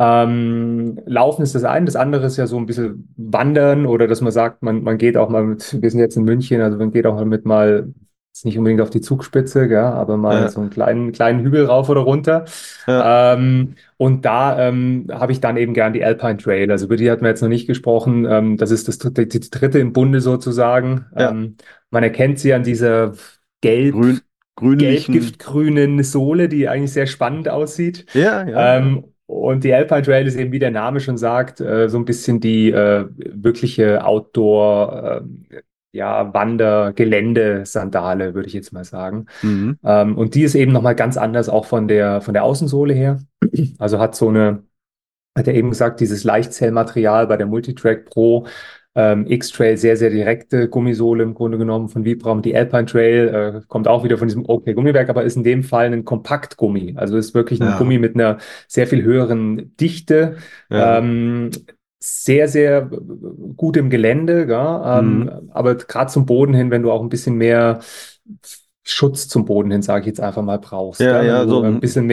Ähm, Laufen ist das eine, das andere ist ja so ein bisschen Wandern oder dass man sagt, man, man geht auch mal mit, wir sind jetzt in München, also man geht auch mal mit mal, ist nicht unbedingt auf die Zugspitze, ja, aber mal ja, so einen kleinen, kleinen Hügel rauf oder runter. ja, Ähm, und da ähm, habe ich dann eben gern die Alpine Trail. Also über die hatten wir jetzt noch nicht gesprochen. Ähm, das ist das dritte, die dritte im Bunde sozusagen. ja. Ähm, man erkennt sie an dieser gelb, Grün, grünlichen, gelb-giftgrünen Sohle, die eigentlich sehr spannend aussieht. ja, ja, ja. Ähm, und die Alpine Trail ist eben, wie der Name schon sagt, äh, so ein bisschen die äh, wirkliche Outdoor, äh, ja, Wander-, Gelände-Sandale, würde ich jetzt mal sagen. Mhm. Ähm, und die ist eben nochmal ganz anders auch von der, von der Außensohle her. Also hat so eine, hat er eben gesagt, dieses Leichtzellmaterial bei der Multitrack Pro, ähm, X-Trail, sehr, sehr direkte Gummisohle im Grunde genommen von Vibram. Die Alpine Trail äh, kommt auch wieder von diesem OK-Gummiwerk, aber ist in dem Fall ein Kompaktgummi. Also ist wirklich ein Ja, Gummi mit einer sehr viel höheren Dichte. ja. Ähm, sehr, sehr gut im Gelände, ja, Mhm. ähm, aber gerade zum Boden hin, wenn du auch ein bisschen mehr Schutz zum Boden hin, sage ich jetzt einfach mal, brauchst, Ja, gell? Wenn ja, du so ein ein, bisschen mehr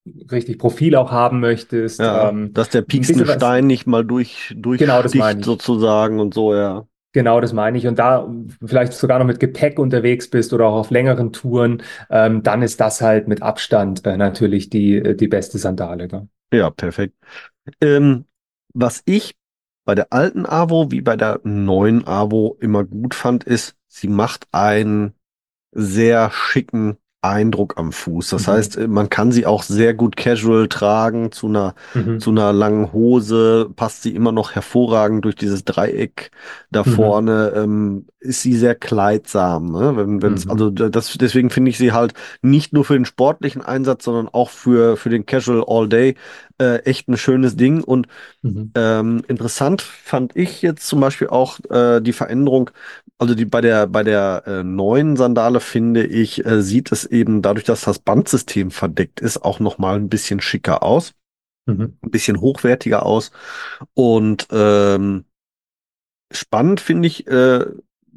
richtig Profil auch haben möchtest. Ja, Ähm, dass der ein piekste bisschen was, Stein nicht mal durch, genau das meine durchsticht ich. sozusagen und so, ja. Genau, das meine ich. Und da vielleicht sogar noch mit Gepäck unterwegs bist oder auch auf längeren Touren, ähm, dann ist das halt mit Abstand äh, natürlich die, äh, die beste Sandale. Gell? Ja, perfekt. Ähm, was ich bei der alten Avo wie bei der neuen Avo immer gut fand, ist, sie macht einen sehr schicken Eindruck am Fuß. Das Mhm. heißt, äh, man kann sie auch sehr gut casual tragen, zu einer, zu Mhm. einer langen Hose, passt sie immer noch hervorragend durch dieses Dreieck da Mhm. vorne, ähm, ist sie sehr kleidsam, ne? Wenn, wenn's, Mhm. also das, deswegen finde ich sie halt nicht nur für den sportlichen Einsatz, sondern auch für, für den Casual All Day, äh, echt ein schönes Ding. Und Mhm. ähm, interessant fand ich jetzt zum Beispiel auch äh, die Veränderung, also die bei der bei der äh, neuen Sandale finde ich, äh, sieht es eben dadurch, dass das Bandsystem verdeckt ist, auch noch mal ein bisschen schicker aus, Mhm. ein bisschen hochwertiger aus und ähm, spannend finde ich, äh,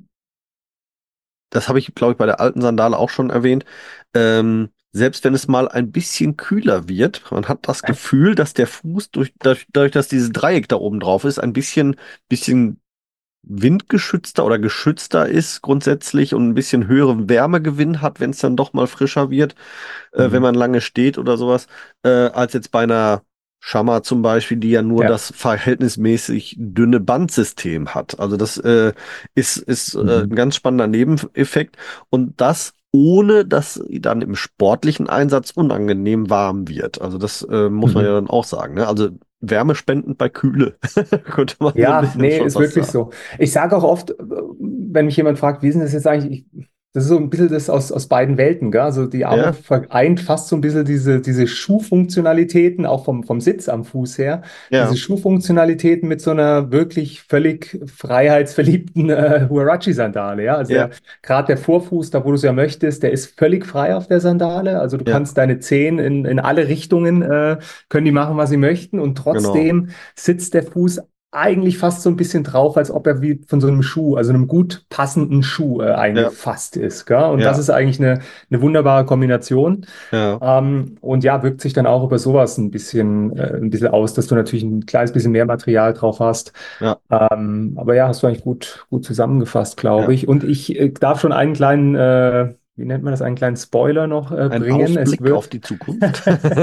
das habe ich glaube ich bei der alten Sandale auch schon erwähnt. Ähm, selbst wenn es mal ein bisschen kühler wird, man hat das Gefühl, dass der Fuß durch, dadurch, dadurch, dass dieses Dreieck da oben drauf ist, ein bisschen, bisschen windgeschützter oder geschützter ist grundsätzlich und ein bisschen höheren Wärmegewinn hat, wenn es dann doch mal frischer wird, äh, wenn Mhm. man lange steht oder sowas, äh, als jetzt bei einer Shammer zum Beispiel, die ja nur Ja. das verhältnismäßig dünne Bandsystem hat. Also das äh, ist, ist äh, ein Mhm. ganz spannender Nebeneffekt und das ohne, dass sie dann im sportlichen Einsatz unangenehm warm wird. Also das äh, muss man ja Mhm. dann auch sagen. Ne? Also wärmespendend bei Kühle, könnte man so ein Ja, bisschen nee, schon ist fast wirklich sagen. so. Ich sage auch oft, äh, wenn mich jemand fragt, wie ist denn das jetzt eigentlich? Ich, das ist so ein bisschen das aus, aus beiden Welten, gell? Also die Avo Ja, vereint fast so ein bisschen diese, diese Schuhfunktionalitäten, auch vom, vom Sitz am Fuß her, diese ja, Schuhfunktionalitäten mit so einer wirklich völlig freiheitsverliebten äh, Huarachi-Sandale, ja? Also ja, der, gerade der Vorfuß, da wo du es ja möchtest, der ist völlig frei auf der Sandale. Also du ja, kannst deine Zehen in, in alle Richtungen, äh, können die machen, was sie möchten und genau. trotzdem sitzt der Fuß eigentlich fast so ein bisschen drauf, als ob er wie von so einem Schuh, also einem gut passenden Schuh äh, Ja, eingefasst ist. Gell? Und das ja, ist eigentlich eine, eine wunderbare Kombination. ja, Ähm, und ja, wirkt sich dann auch über sowas ein bisschen, äh, ein bisschen aus, dass du natürlich ein kleines bisschen mehr Material drauf hast. ja, Ähm, aber ja, hast du eigentlich gut, gut zusammengefasst, glaube ja. ich. Und ich äh, darf schon einen kleinen, äh, wie nennt man das, einen kleinen Spoiler noch äh, Ein bringen. Es Ausblick auf wird, die Zukunft.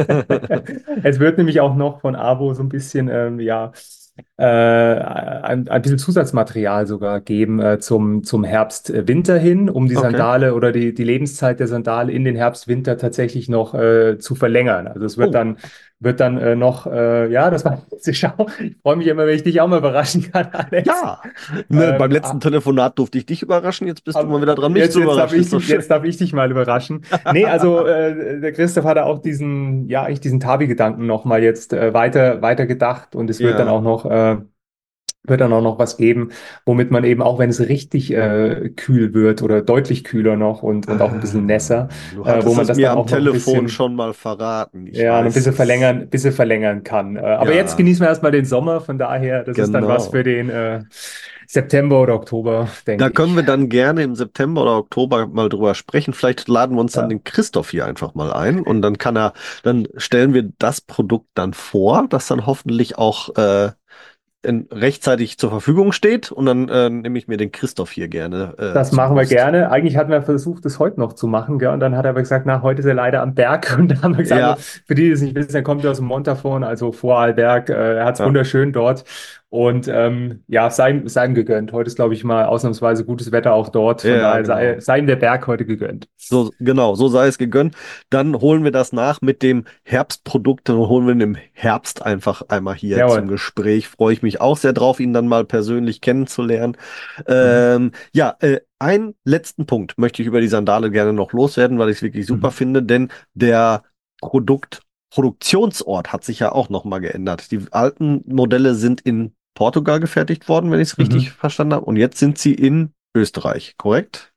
es wird nämlich auch noch von Avo so ein bisschen, ähm, ja, äh, ein, ein bisschen Zusatzmaterial sogar geben äh, zum, zum Herbst-Winter hin, um die Okay. Sandale oder die, die Lebenszeit der Sandale in den Herbst-Winter tatsächlich noch äh, zu verlängern. Also es wird Oh, dann, wird dann äh, noch, äh, ja, das war jetzt schau. Ich freue mich immer, wenn ich dich auch mal überraschen kann, Alex. ja. Ne, beim Ähm, letzten Telefonat durfte ich dich überraschen. Jetzt bist du mal aber wieder dran, mich jetzt, zu jetzt darf überraschen. ich Ist doch dich, schön. jetzt darf ich dich mal überraschen. Nee, also äh, der Christoph hatte auch diesen, ja, eigentlich diesen Tabi-Gedanken nochmal jetzt äh, weiter, weiter gedacht und es wird dann Ja. auch noch, äh, wird dann auch noch was geben, womit man eben, auch wenn es richtig äh, kühl wird oder deutlich kühler noch und, und auch ein bisschen nässer, Ah, du äh, wo hattest man es das mir dann am auch noch ein Telefon bisschen, schon mal verraten. Ich ja, ein weiß bisschen es. verlängern, bisschen verlängern kann. Äh, aber jetzt Ja, genießen wir erstmal den Sommer, von daher, das ist dann was für genau. den äh, September oder Oktober, Da denke können ich. wir dann gerne im September oder Oktober mal drüber sprechen. Vielleicht laden wir uns dann Ja. den Christoph hier einfach mal ein und dann kann er, dann stellen wir das Produkt dann vor, das dann hoffentlich auch äh, in, rechtzeitig zur Verfügung steht und dann äh, nehme ich mir den Christoph hier gerne äh, Das zur machen wir Brust. gerne. Eigentlich hatten wir versucht, das heute noch zu machen, gell? Und dann hat er aber gesagt, na, heute ist er leider am Berg. Und dann haben wir gesagt, also Ja, für die, die es nicht wissen, er kommt ja aus dem Montafon, also Vorarlberg. Äh, er hat es ja, wunderschön dort. Und ähm, ja, sei, ihm- sei ihm gegönnt. Heute ist, glaube ich, mal ausnahmsweise gutes Wetter auch dort. Von ja, daher sei, genau. sei ihm der Berg heute gegönnt. So, genau, so sei es gegönnt. Dann holen wir das nach mit dem Herbstprodukt, dann holen wir ihn im Herbst einfach einmal hier zum Jawohl. Gespräch. Freue ich mich auch sehr drauf, ihn dann mal persönlich kennenzulernen. Mhm. Ähm, ja, äh, einen letzten Punkt möchte ich über die Sandale gerne noch loswerden, weil ich es wirklich super Mhm. finde, denn der Produkt Produktionsort hat sich ja auch nochmal geändert. Die alten Modelle sind in Portugal gefertigt worden, wenn ich es richtig Mhm. verstanden habe, und jetzt sind sie in Österreich, korrekt?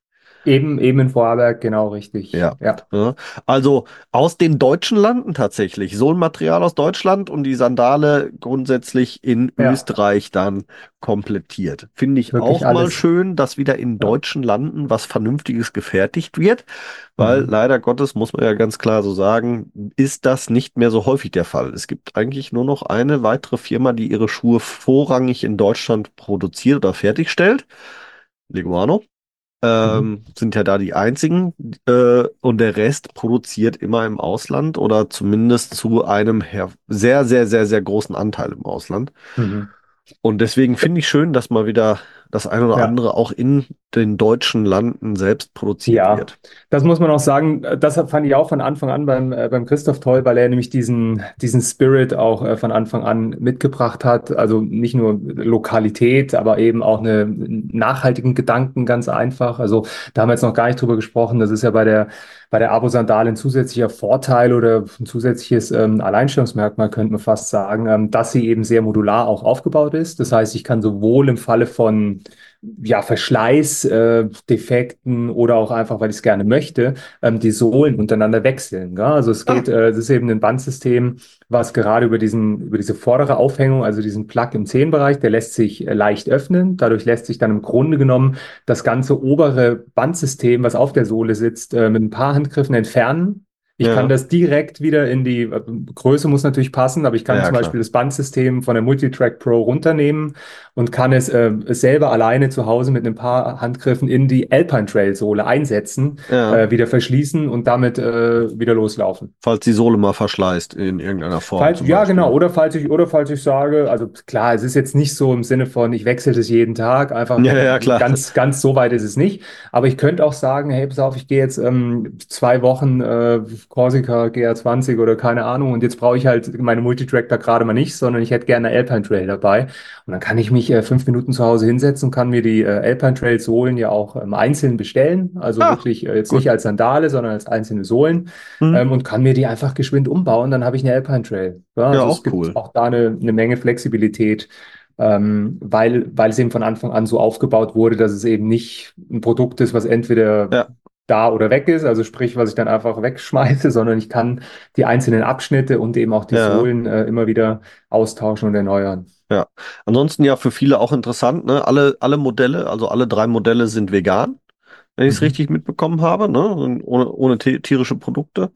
Eben, eben in Vorarlberg, genau richtig. Ja. Ja. Ja. Also aus den deutschen Landen tatsächlich. Sohlenmaterial aus Deutschland und die Sandale grundsätzlich in Ja, Österreich dann komplettiert. Finde ich wirklich auch mal alles. schön, dass wieder in Ja. deutschen Landen was Vernünftiges gefertigt wird, weil Mhm. leider Gottes, muss man ja ganz klar so sagen, ist das nicht mehr so häufig der Fall. Es gibt eigentlich nur noch eine weitere Firma, die ihre Schuhe vorrangig in Deutschland produziert oder fertigstellt. Leguano. Mhm. Ähm, sind ja da die einzigen äh, und der Rest produziert immer im Ausland oder zumindest zu einem her sehr, sehr, sehr, sehr großen Anteil im Ausland. Mhm. Und deswegen finde ich schön, dass mal wieder das ein oder Ja. andere auch in den deutschen Landen selbst produziert Ja, wird. das muss man auch sagen. äh, Das fand ich auch von Anfang an beim, äh, beim Christoph toll, weil er nämlich diesen, diesen Spirit auch äh, von Anfang an mitgebracht hat. Also nicht nur Lokalität, aber eben auch einen nachhaltigen Gedanken, ganz einfach. Also da haben wir jetzt noch gar nicht drüber gesprochen. Das ist ja bei der, bei der Abo-Sandale ein zusätzlicher Vorteil oder ein zusätzliches ähm, Alleinstellungsmerkmal, könnte man fast sagen, ähm, dass sie eben sehr modular auch aufgebaut ist. Das heißt, ich kann sowohl im Falle von ja, Verschleiß, äh, Defekten oder auch einfach, weil ich es gerne möchte, ähm, die Sohlen untereinander wechseln. Gell? Also es Ah, geht, äh, es ist eben ein Bandsystem, was gerade über diesen, über diese vordere Aufhängung, also diesen Plug im Zehenbereich, der lässt sich äh, leicht öffnen. Dadurch lässt sich dann im Grunde genommen das ganze obere Bandsystem, was auf der Sohle sitzt, äh, mit ein paar Handgriffen entfernen. Ich kann ja, das direkt wieder in die äh, Größe muss natürlich passen, aber ich kann ja, zum klar. Beispiel das Bandsystem von der Multitrack Pro runternehmen und kann es äh, selber alleine zu Hause mit ein paar Handgriffen in die Alpine Trail Sohle einsetzen, Ja, äh, wieder verschließen und damit äh, wieder loslaufen. falls die Sohle mal verschleißt in irgendeiner Form Falls, zum ja, genau. Beispiel. Oder falls ich, oder falls ich sage, also klar, es ist jetzt nicht so im Sinne von, ich wechsle das jeden Tag, einfach Ja, ja, klar. ganz, ganz so weit ist es nicht. Aber ich könnte auch sagen, hey, pass auf, ich gehe jetzt ähm, zwei Wochen äh, Corsica G R zwanzig oder keine Ahnung und jetzt brauche ich halt meine Multitrack da gerade mal nicht, sondern ich hätte gerne Alpine Trail dabei. Und dann kann ich mich äh, fünf Minuten zu Hause hinsetzen und kann mir die äh, Alpine Trail Sohlen ja auch ähm, einzeln bestellen. Also Ah, wirklich äh, jetzt gut. nicht als Sandale, sondern als einzelne Sohlen Hm. ähm, und kann mir die einfach geschwind umbauen. Dann habe ich eine Alpine Trail. Ja, Ja, also es auch gibt cool. auch da eine, eine Menge Flexibilität, ähm, weil, weil es eben von Anfang an so aufgebaut wurde, dass es eben nicht ein Produkt ist, was entweder Ja, da oder weg ist, also sprich, was ich dann einfach wegschmeiße, sondern ich kann die einzelnen Abschnitte und eben auch die ja. Sohlen äh, immer wieder austauschen und erneuern. Ja, ansonsten ja für viele auch interessant, ne? Alle, alle Modelle, also alle drei Modelle sind vegan, wenn ich es Mhm. richtig mitbekommen habe, ne? Sind ohne, ohne ti- tierische Produkte.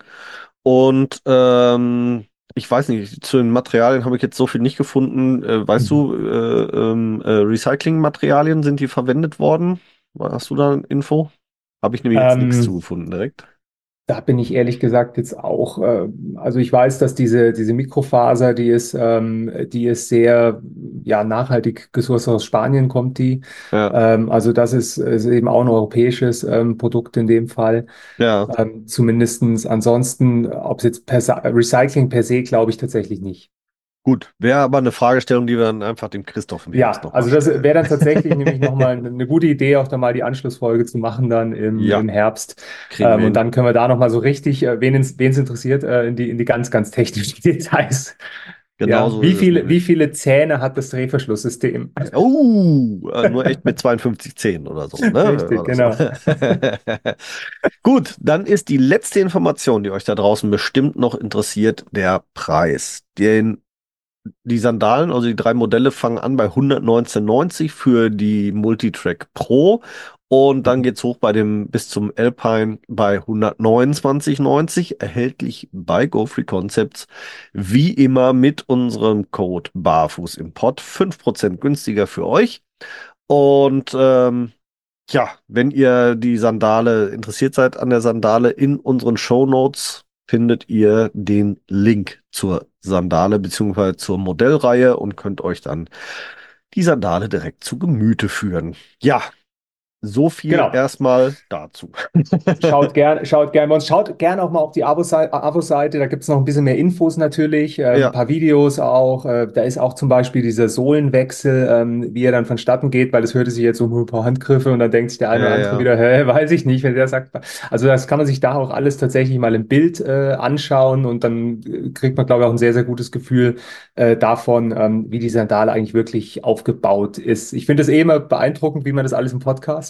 Und ähm, ich weiß nicht, zu den Materialien habe ich jetzt so viel nicht gefunden. Äh, weißt Mhm. du, äh, ähm, äh, Recyclingmaterialien sind die verwendet worden? Hast du da Info? Habe ich nämlich jetzt nichts Ähm, zugefunden direkt. Da bin ich ehrlich gesagt jetzt auch, äh, also ich weiß, dass diese, diese Mikrofaser, die ist, ähm, die ist sehr, ja, nachhaltig gesourced aus Spanien kommt die. Ja, Ähm, also das ist, ist eben auch ein europäisches ähm, Produkt in dem Fall. ja. Ähm, zumindestens ansonsten, ob es jetzt per se, Recycling per se, glaube ich tatsächlich nicht. Gut, wäre aber eine Fragestellung, die wir dann einfach dem Christoph im Herbst Ja, nochmal also das stellen. wäre dann tatsächlich nämlich nochmal eine gute Idee, auch da mal die Anschlussfolge zu machen dann im, Ja, im Herbst. kriegen Ähm, wir und hin. dann können wir da nochmal so richtig, äh, wen es interessiert, äh, in die, in die ganz, ganz technischen Details. Ja, Genauso wie ist es viele, wie nämlich. viele Zähne hat das Drehverschlusssystem? Oh, äh, nur echt mit zweiundfünfzig Zehen oder so, ne? Richtig, War das so. genau. Gut, dann ist die letzte Information, die euch da draußen bestimmt noch interessiert, der Preis. Den, die Sandalen, also die drei Modelle, fangen an bei hundertneunzehn neunzig für die Multitrack Pro und dann geht's hoch bei dem bis zum Alpine bei hundertneunundzwanzig neunzig, erhältlich bei GoFree Concepts, wie immer mit unserem Code Barfuß im Pod, fünf Prozent günstiger für euch. Und ähm, ja, wenn ihr die Sandale interessiert seid an der Sandale, in unseren Shownotes findet ihr den Link zur Sandale beziehungsweise zur Modellreihe und könnt euch dann die Sandale direkt zu Gemüte führen. Ja, so viel Genau. erstmal dazu. Schaut gern, schaut gern bei uns. Schaut gern auch mal auf die Abo-Seite. Abo-Seite. Da gibt es noch ein bisschen mehr Infos natürlich, äh, ein Ja, paar Videos auch. Äh, da ist auch zum Beispiel dieser Sohlenwechsel, ähm, wie er dann vonstatten geht, weil es hörte sich jetzt so um ein paar Handgriffe und dann denkt sich der eine ja, oder andere ja, wieder, hä, weiß ich nicht, wenn der sagt. Also das kann man sich da auch alles tatsächlich mal im Bild äh, anschauen und dann äh, kriegt man, glaube ich, auch ein sehr, sehr gutes Gefühl äh, davon, ähm, wie die Sandale eigentlich wirklich aufgebaut ist. Ich finde es eh immer beeindruckend, wie man das alles im Podcast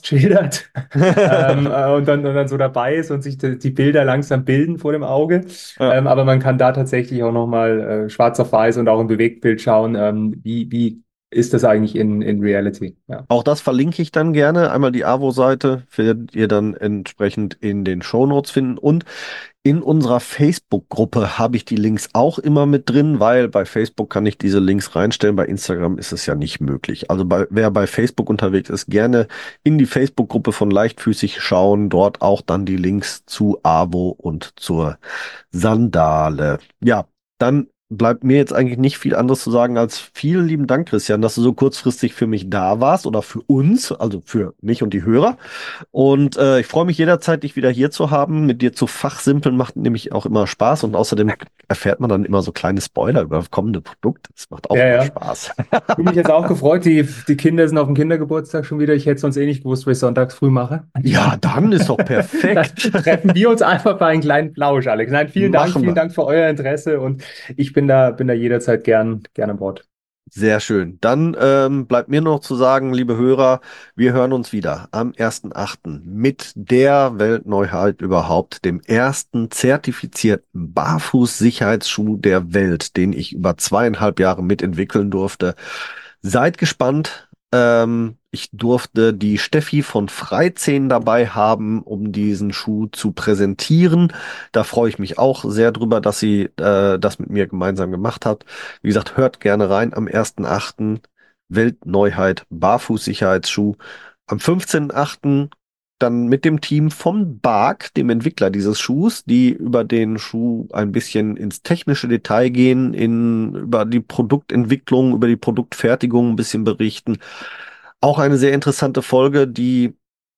Podcast schildert ähm, äh, und, dann, und dann so dabei ist und sich die, die Bilder langsam bilden vor dem Auge. Ja. Ähm, aber man kann da tatsächlich auch nochmal äh, schwarz auf weiß und auch im Bewegtbild schauen, ähm, wie, wie ist das eigentlich in, in Reality. Ja. Auch das verlinke ich dann gerne. Einmal die A W O-Seite werdet ihr dann entsprechend in den Shownotes finden. Und in unserer Facebook-Gruppe habe ich die Links auch immer mit drin, weil bei Facebook kann ich diese Links reinstellen. Bei Instagram ist es ja nicht möglich. Also bei, wer bei Facebook unterwegs ist, gerne in die Facebook-Gruppe von Leichtfüßig schauen. Dort auch dann die Links zu A W O und zur Sandale. Ja, dann bleibt mir jetzt eigentlich nicht viel anderes zu sagen als vielen lieben Dank, Christian, dass du so kurzfristig für mich da warst oder für uns, also für mich und die Hörer. Und äh, ich freue mich jederzeit, dich wieder hier zu haben. Mit dir zu fachsimpeln macht nämlich auch immer Spaß und außerdem erfährt man dann immer so kleine Spoiler über kommende Produkte. Das macht auch ja, immer ja. Spaß. Ich habe mich jetzt auch gefreut. Die, die Kinder sind auf dem Kindergeburtstag schon wieder. Ich hätte sonst eh nicht gewusst, was ich sonntags früh mache. Ja, dann ist doch perfekt. Dann treffen wir uns einfach bei einem kleinen Plausch, Alex. Nein, vielen Dank, Machen wir. vielen Dank für euer Interesse und ich bin da, bin da jederzeit gern, gern an Bord. Sehr schön. Dann ähm, bleibt mir noch zu sagen, liebe Hörer, wir hören uns wieder am ersten achten mit der Weltneuheit überhaupt, dem ersten zertifizierten Barfuß-Sicherheitsschuh der Welt, den ich über zweieinhalb Jahre mitentwickeln durfte. Seid gespannt. Ähm, ich durfte die Steffi von Freizehn dabei haben, um diesen Schuh zu präsentieren. Da freue ich mich auch sehr drüber, dass sie äh, das mit mir gemeinsam gemacht hat. Wie gesagt, hört gerne rein am ersten achten Weltneuheit Barfuß-Sicherheitsschuh. Am fünfzehnten achten dann mit dem Team von Bark, dem Entwickler dieses Schuhs, die über den Schuh ein bisschen ins technische Detail gehen, in, über die Produktentwicklung, über die Produktfertigung ein bisschen berichten. Auch eine sehr interessante Folge, die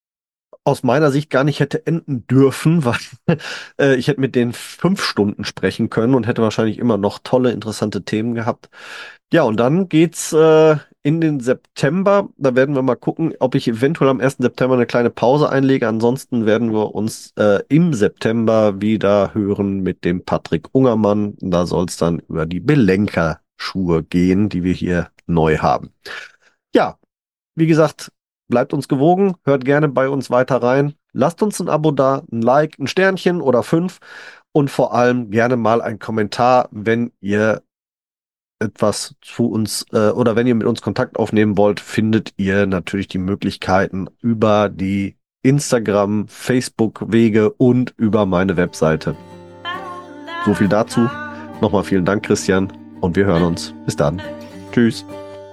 aus meiner Sicht gar nicht hätte enden dürfen, weil äh, ich hätte mit denen fünf Stunden sprechen können und hätte wahrscheinlich immer noch tolle, interessante Themen gehabt. Ja, und dann geht's äh, in den September. Da werden wir mal gucken, ob ich eventuell am ersten September eine kleine Pause einlege. Ansonsten werden wir uns äh, im September wieder hören mit dem Patrick Ungermann. Da soll es dann über die Belenker-Schuhe gehen, die wir hier neu haben. Ja, wie gesagt, bleibt uns gewogen, hört gerne bei uns weiter rein. Lasst uns ein Abo da, ein Like, ein Sternchen oder fünf und vor allem gerne mal einen Kommentar, wenn ihr etwas zu uns äh, oder wenn ihr mit uns Kontakt aufnehmen wollt, findet ihr natürlich die Möglichkeiten über die Instagram, Facebook-Wege und über meine Webseite. So viel dazu. Nochmal vielen Dank, Christian, und wir hören uns. Bis dann. Tschüss.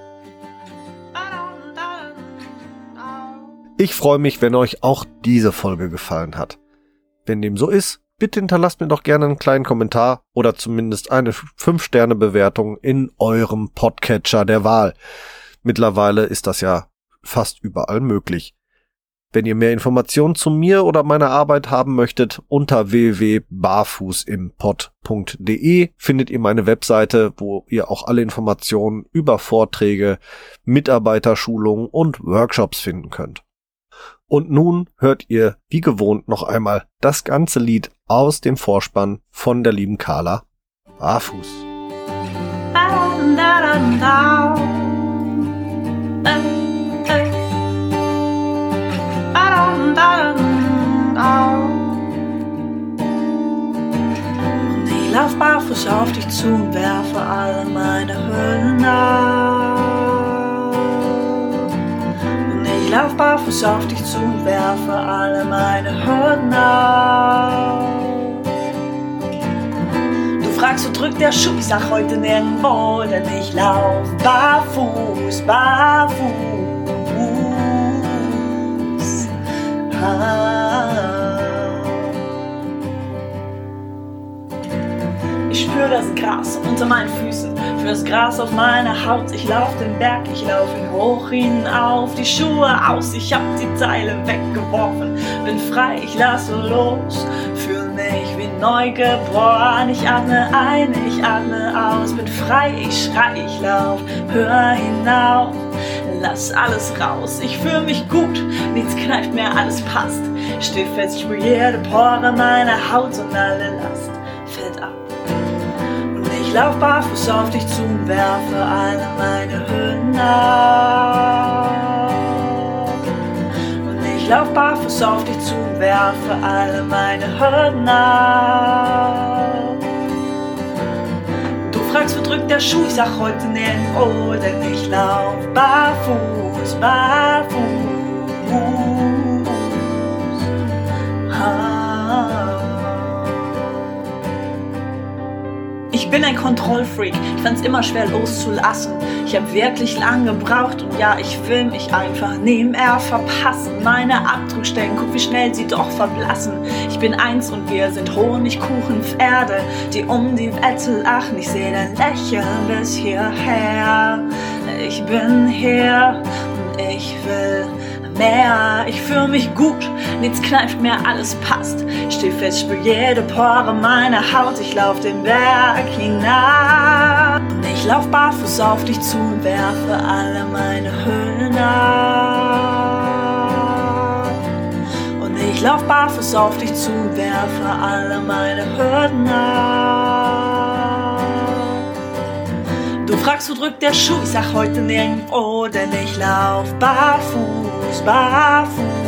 Ich freue mich, wenn euch auch diese Folge gefallen hat. Wenn dem so ist, bitte hinterlasst mir doch gerne einen kleinen Kommentar oder zumindest eine fünf Sterne Bewertung in eurem Podcatcher der Wahl. Mittlerweile ist das ja fast überall möglich. Wenn ihr mehr Informationen zu mir oder meiner Arbeit haben möchtet, unter w w w punkt barfußimpod punkt d e findet ihr meine Webseite, wo ihr auch alle Informationen über Vorträge, Mitarbeiterschulungen und Workshops finden könnt. Und nun hört ihr wie gewohnt noch einmal das ganze Lied aus dem Vorspann von der lieben Carla Barfuß. Und ich lauf barfuß auf dich zu und werfe alle meine Hüllen auf. Ich lauf barfuß auf dich zu und werfe alle meine Hürden auf. Du fragst, wo drückt der Schuh? Ich sag heute nirgendwo, denn ich lauf barfuß, barfuß. Ah. Ich spür das Gras unter meinen Füßen, für das Gras auf meiner Haut. Ich lauf den Berg, ich lauf ihn hoch hinauf, die Schuhe aus, ich hab die Teile weggeworfen. Bin frei, ich lasse los, fühl mich wie neu geboren. Ich atme ein, ich atme aus, bin frei, ich schrei, ich lauf, hör hinauf. Lass alles raus, ich fühl mich gut, nichts kneift mehr, alles passt. Steh fest, ich spür jede Pore meiner Haut und alle Last fällt ab. Ich lauf barfuß auf dich zu und werfe alle meine Hüllen auf. Und lauf barfuß auf dich zu und werfe alle meine Hürden ab. Du fragst, wo drückt der Schuh? Ich sag heute nirgendwo, denn ich lauf barfuß, barfuß. Ah. Ich bin ein Kontrollfreak, ich fand's immer schwer loszulassen. Ich hab wirklich lang gebraucht und ja, ich will mich einfach nie mehr verpassen. Meine Abdruckstellen, guck wie schnell sie doch verblassen. Ich bin eins und wir sind Honigkuchenpferde, die um die Wette lachen. Ich seh dein Lächeln bis hierher. Ich bin hier und ich will mehr. Ich fühl mich gut, nichts kneift mehr, alles passt. Ich steh fest, spür jede Pore meiner Haut. Ich lauf den Berg hinab. Und ich lauf barfuß auf dich zu und werfe alle meine Hüllen ab. Und ich lauf barfuß auf dich zu und werfe alle meine Hürden ab. Du fragst, wo drückt der Schuh? Ich sag heute nirgendwo, denn ich lauf barfuß, barfuß.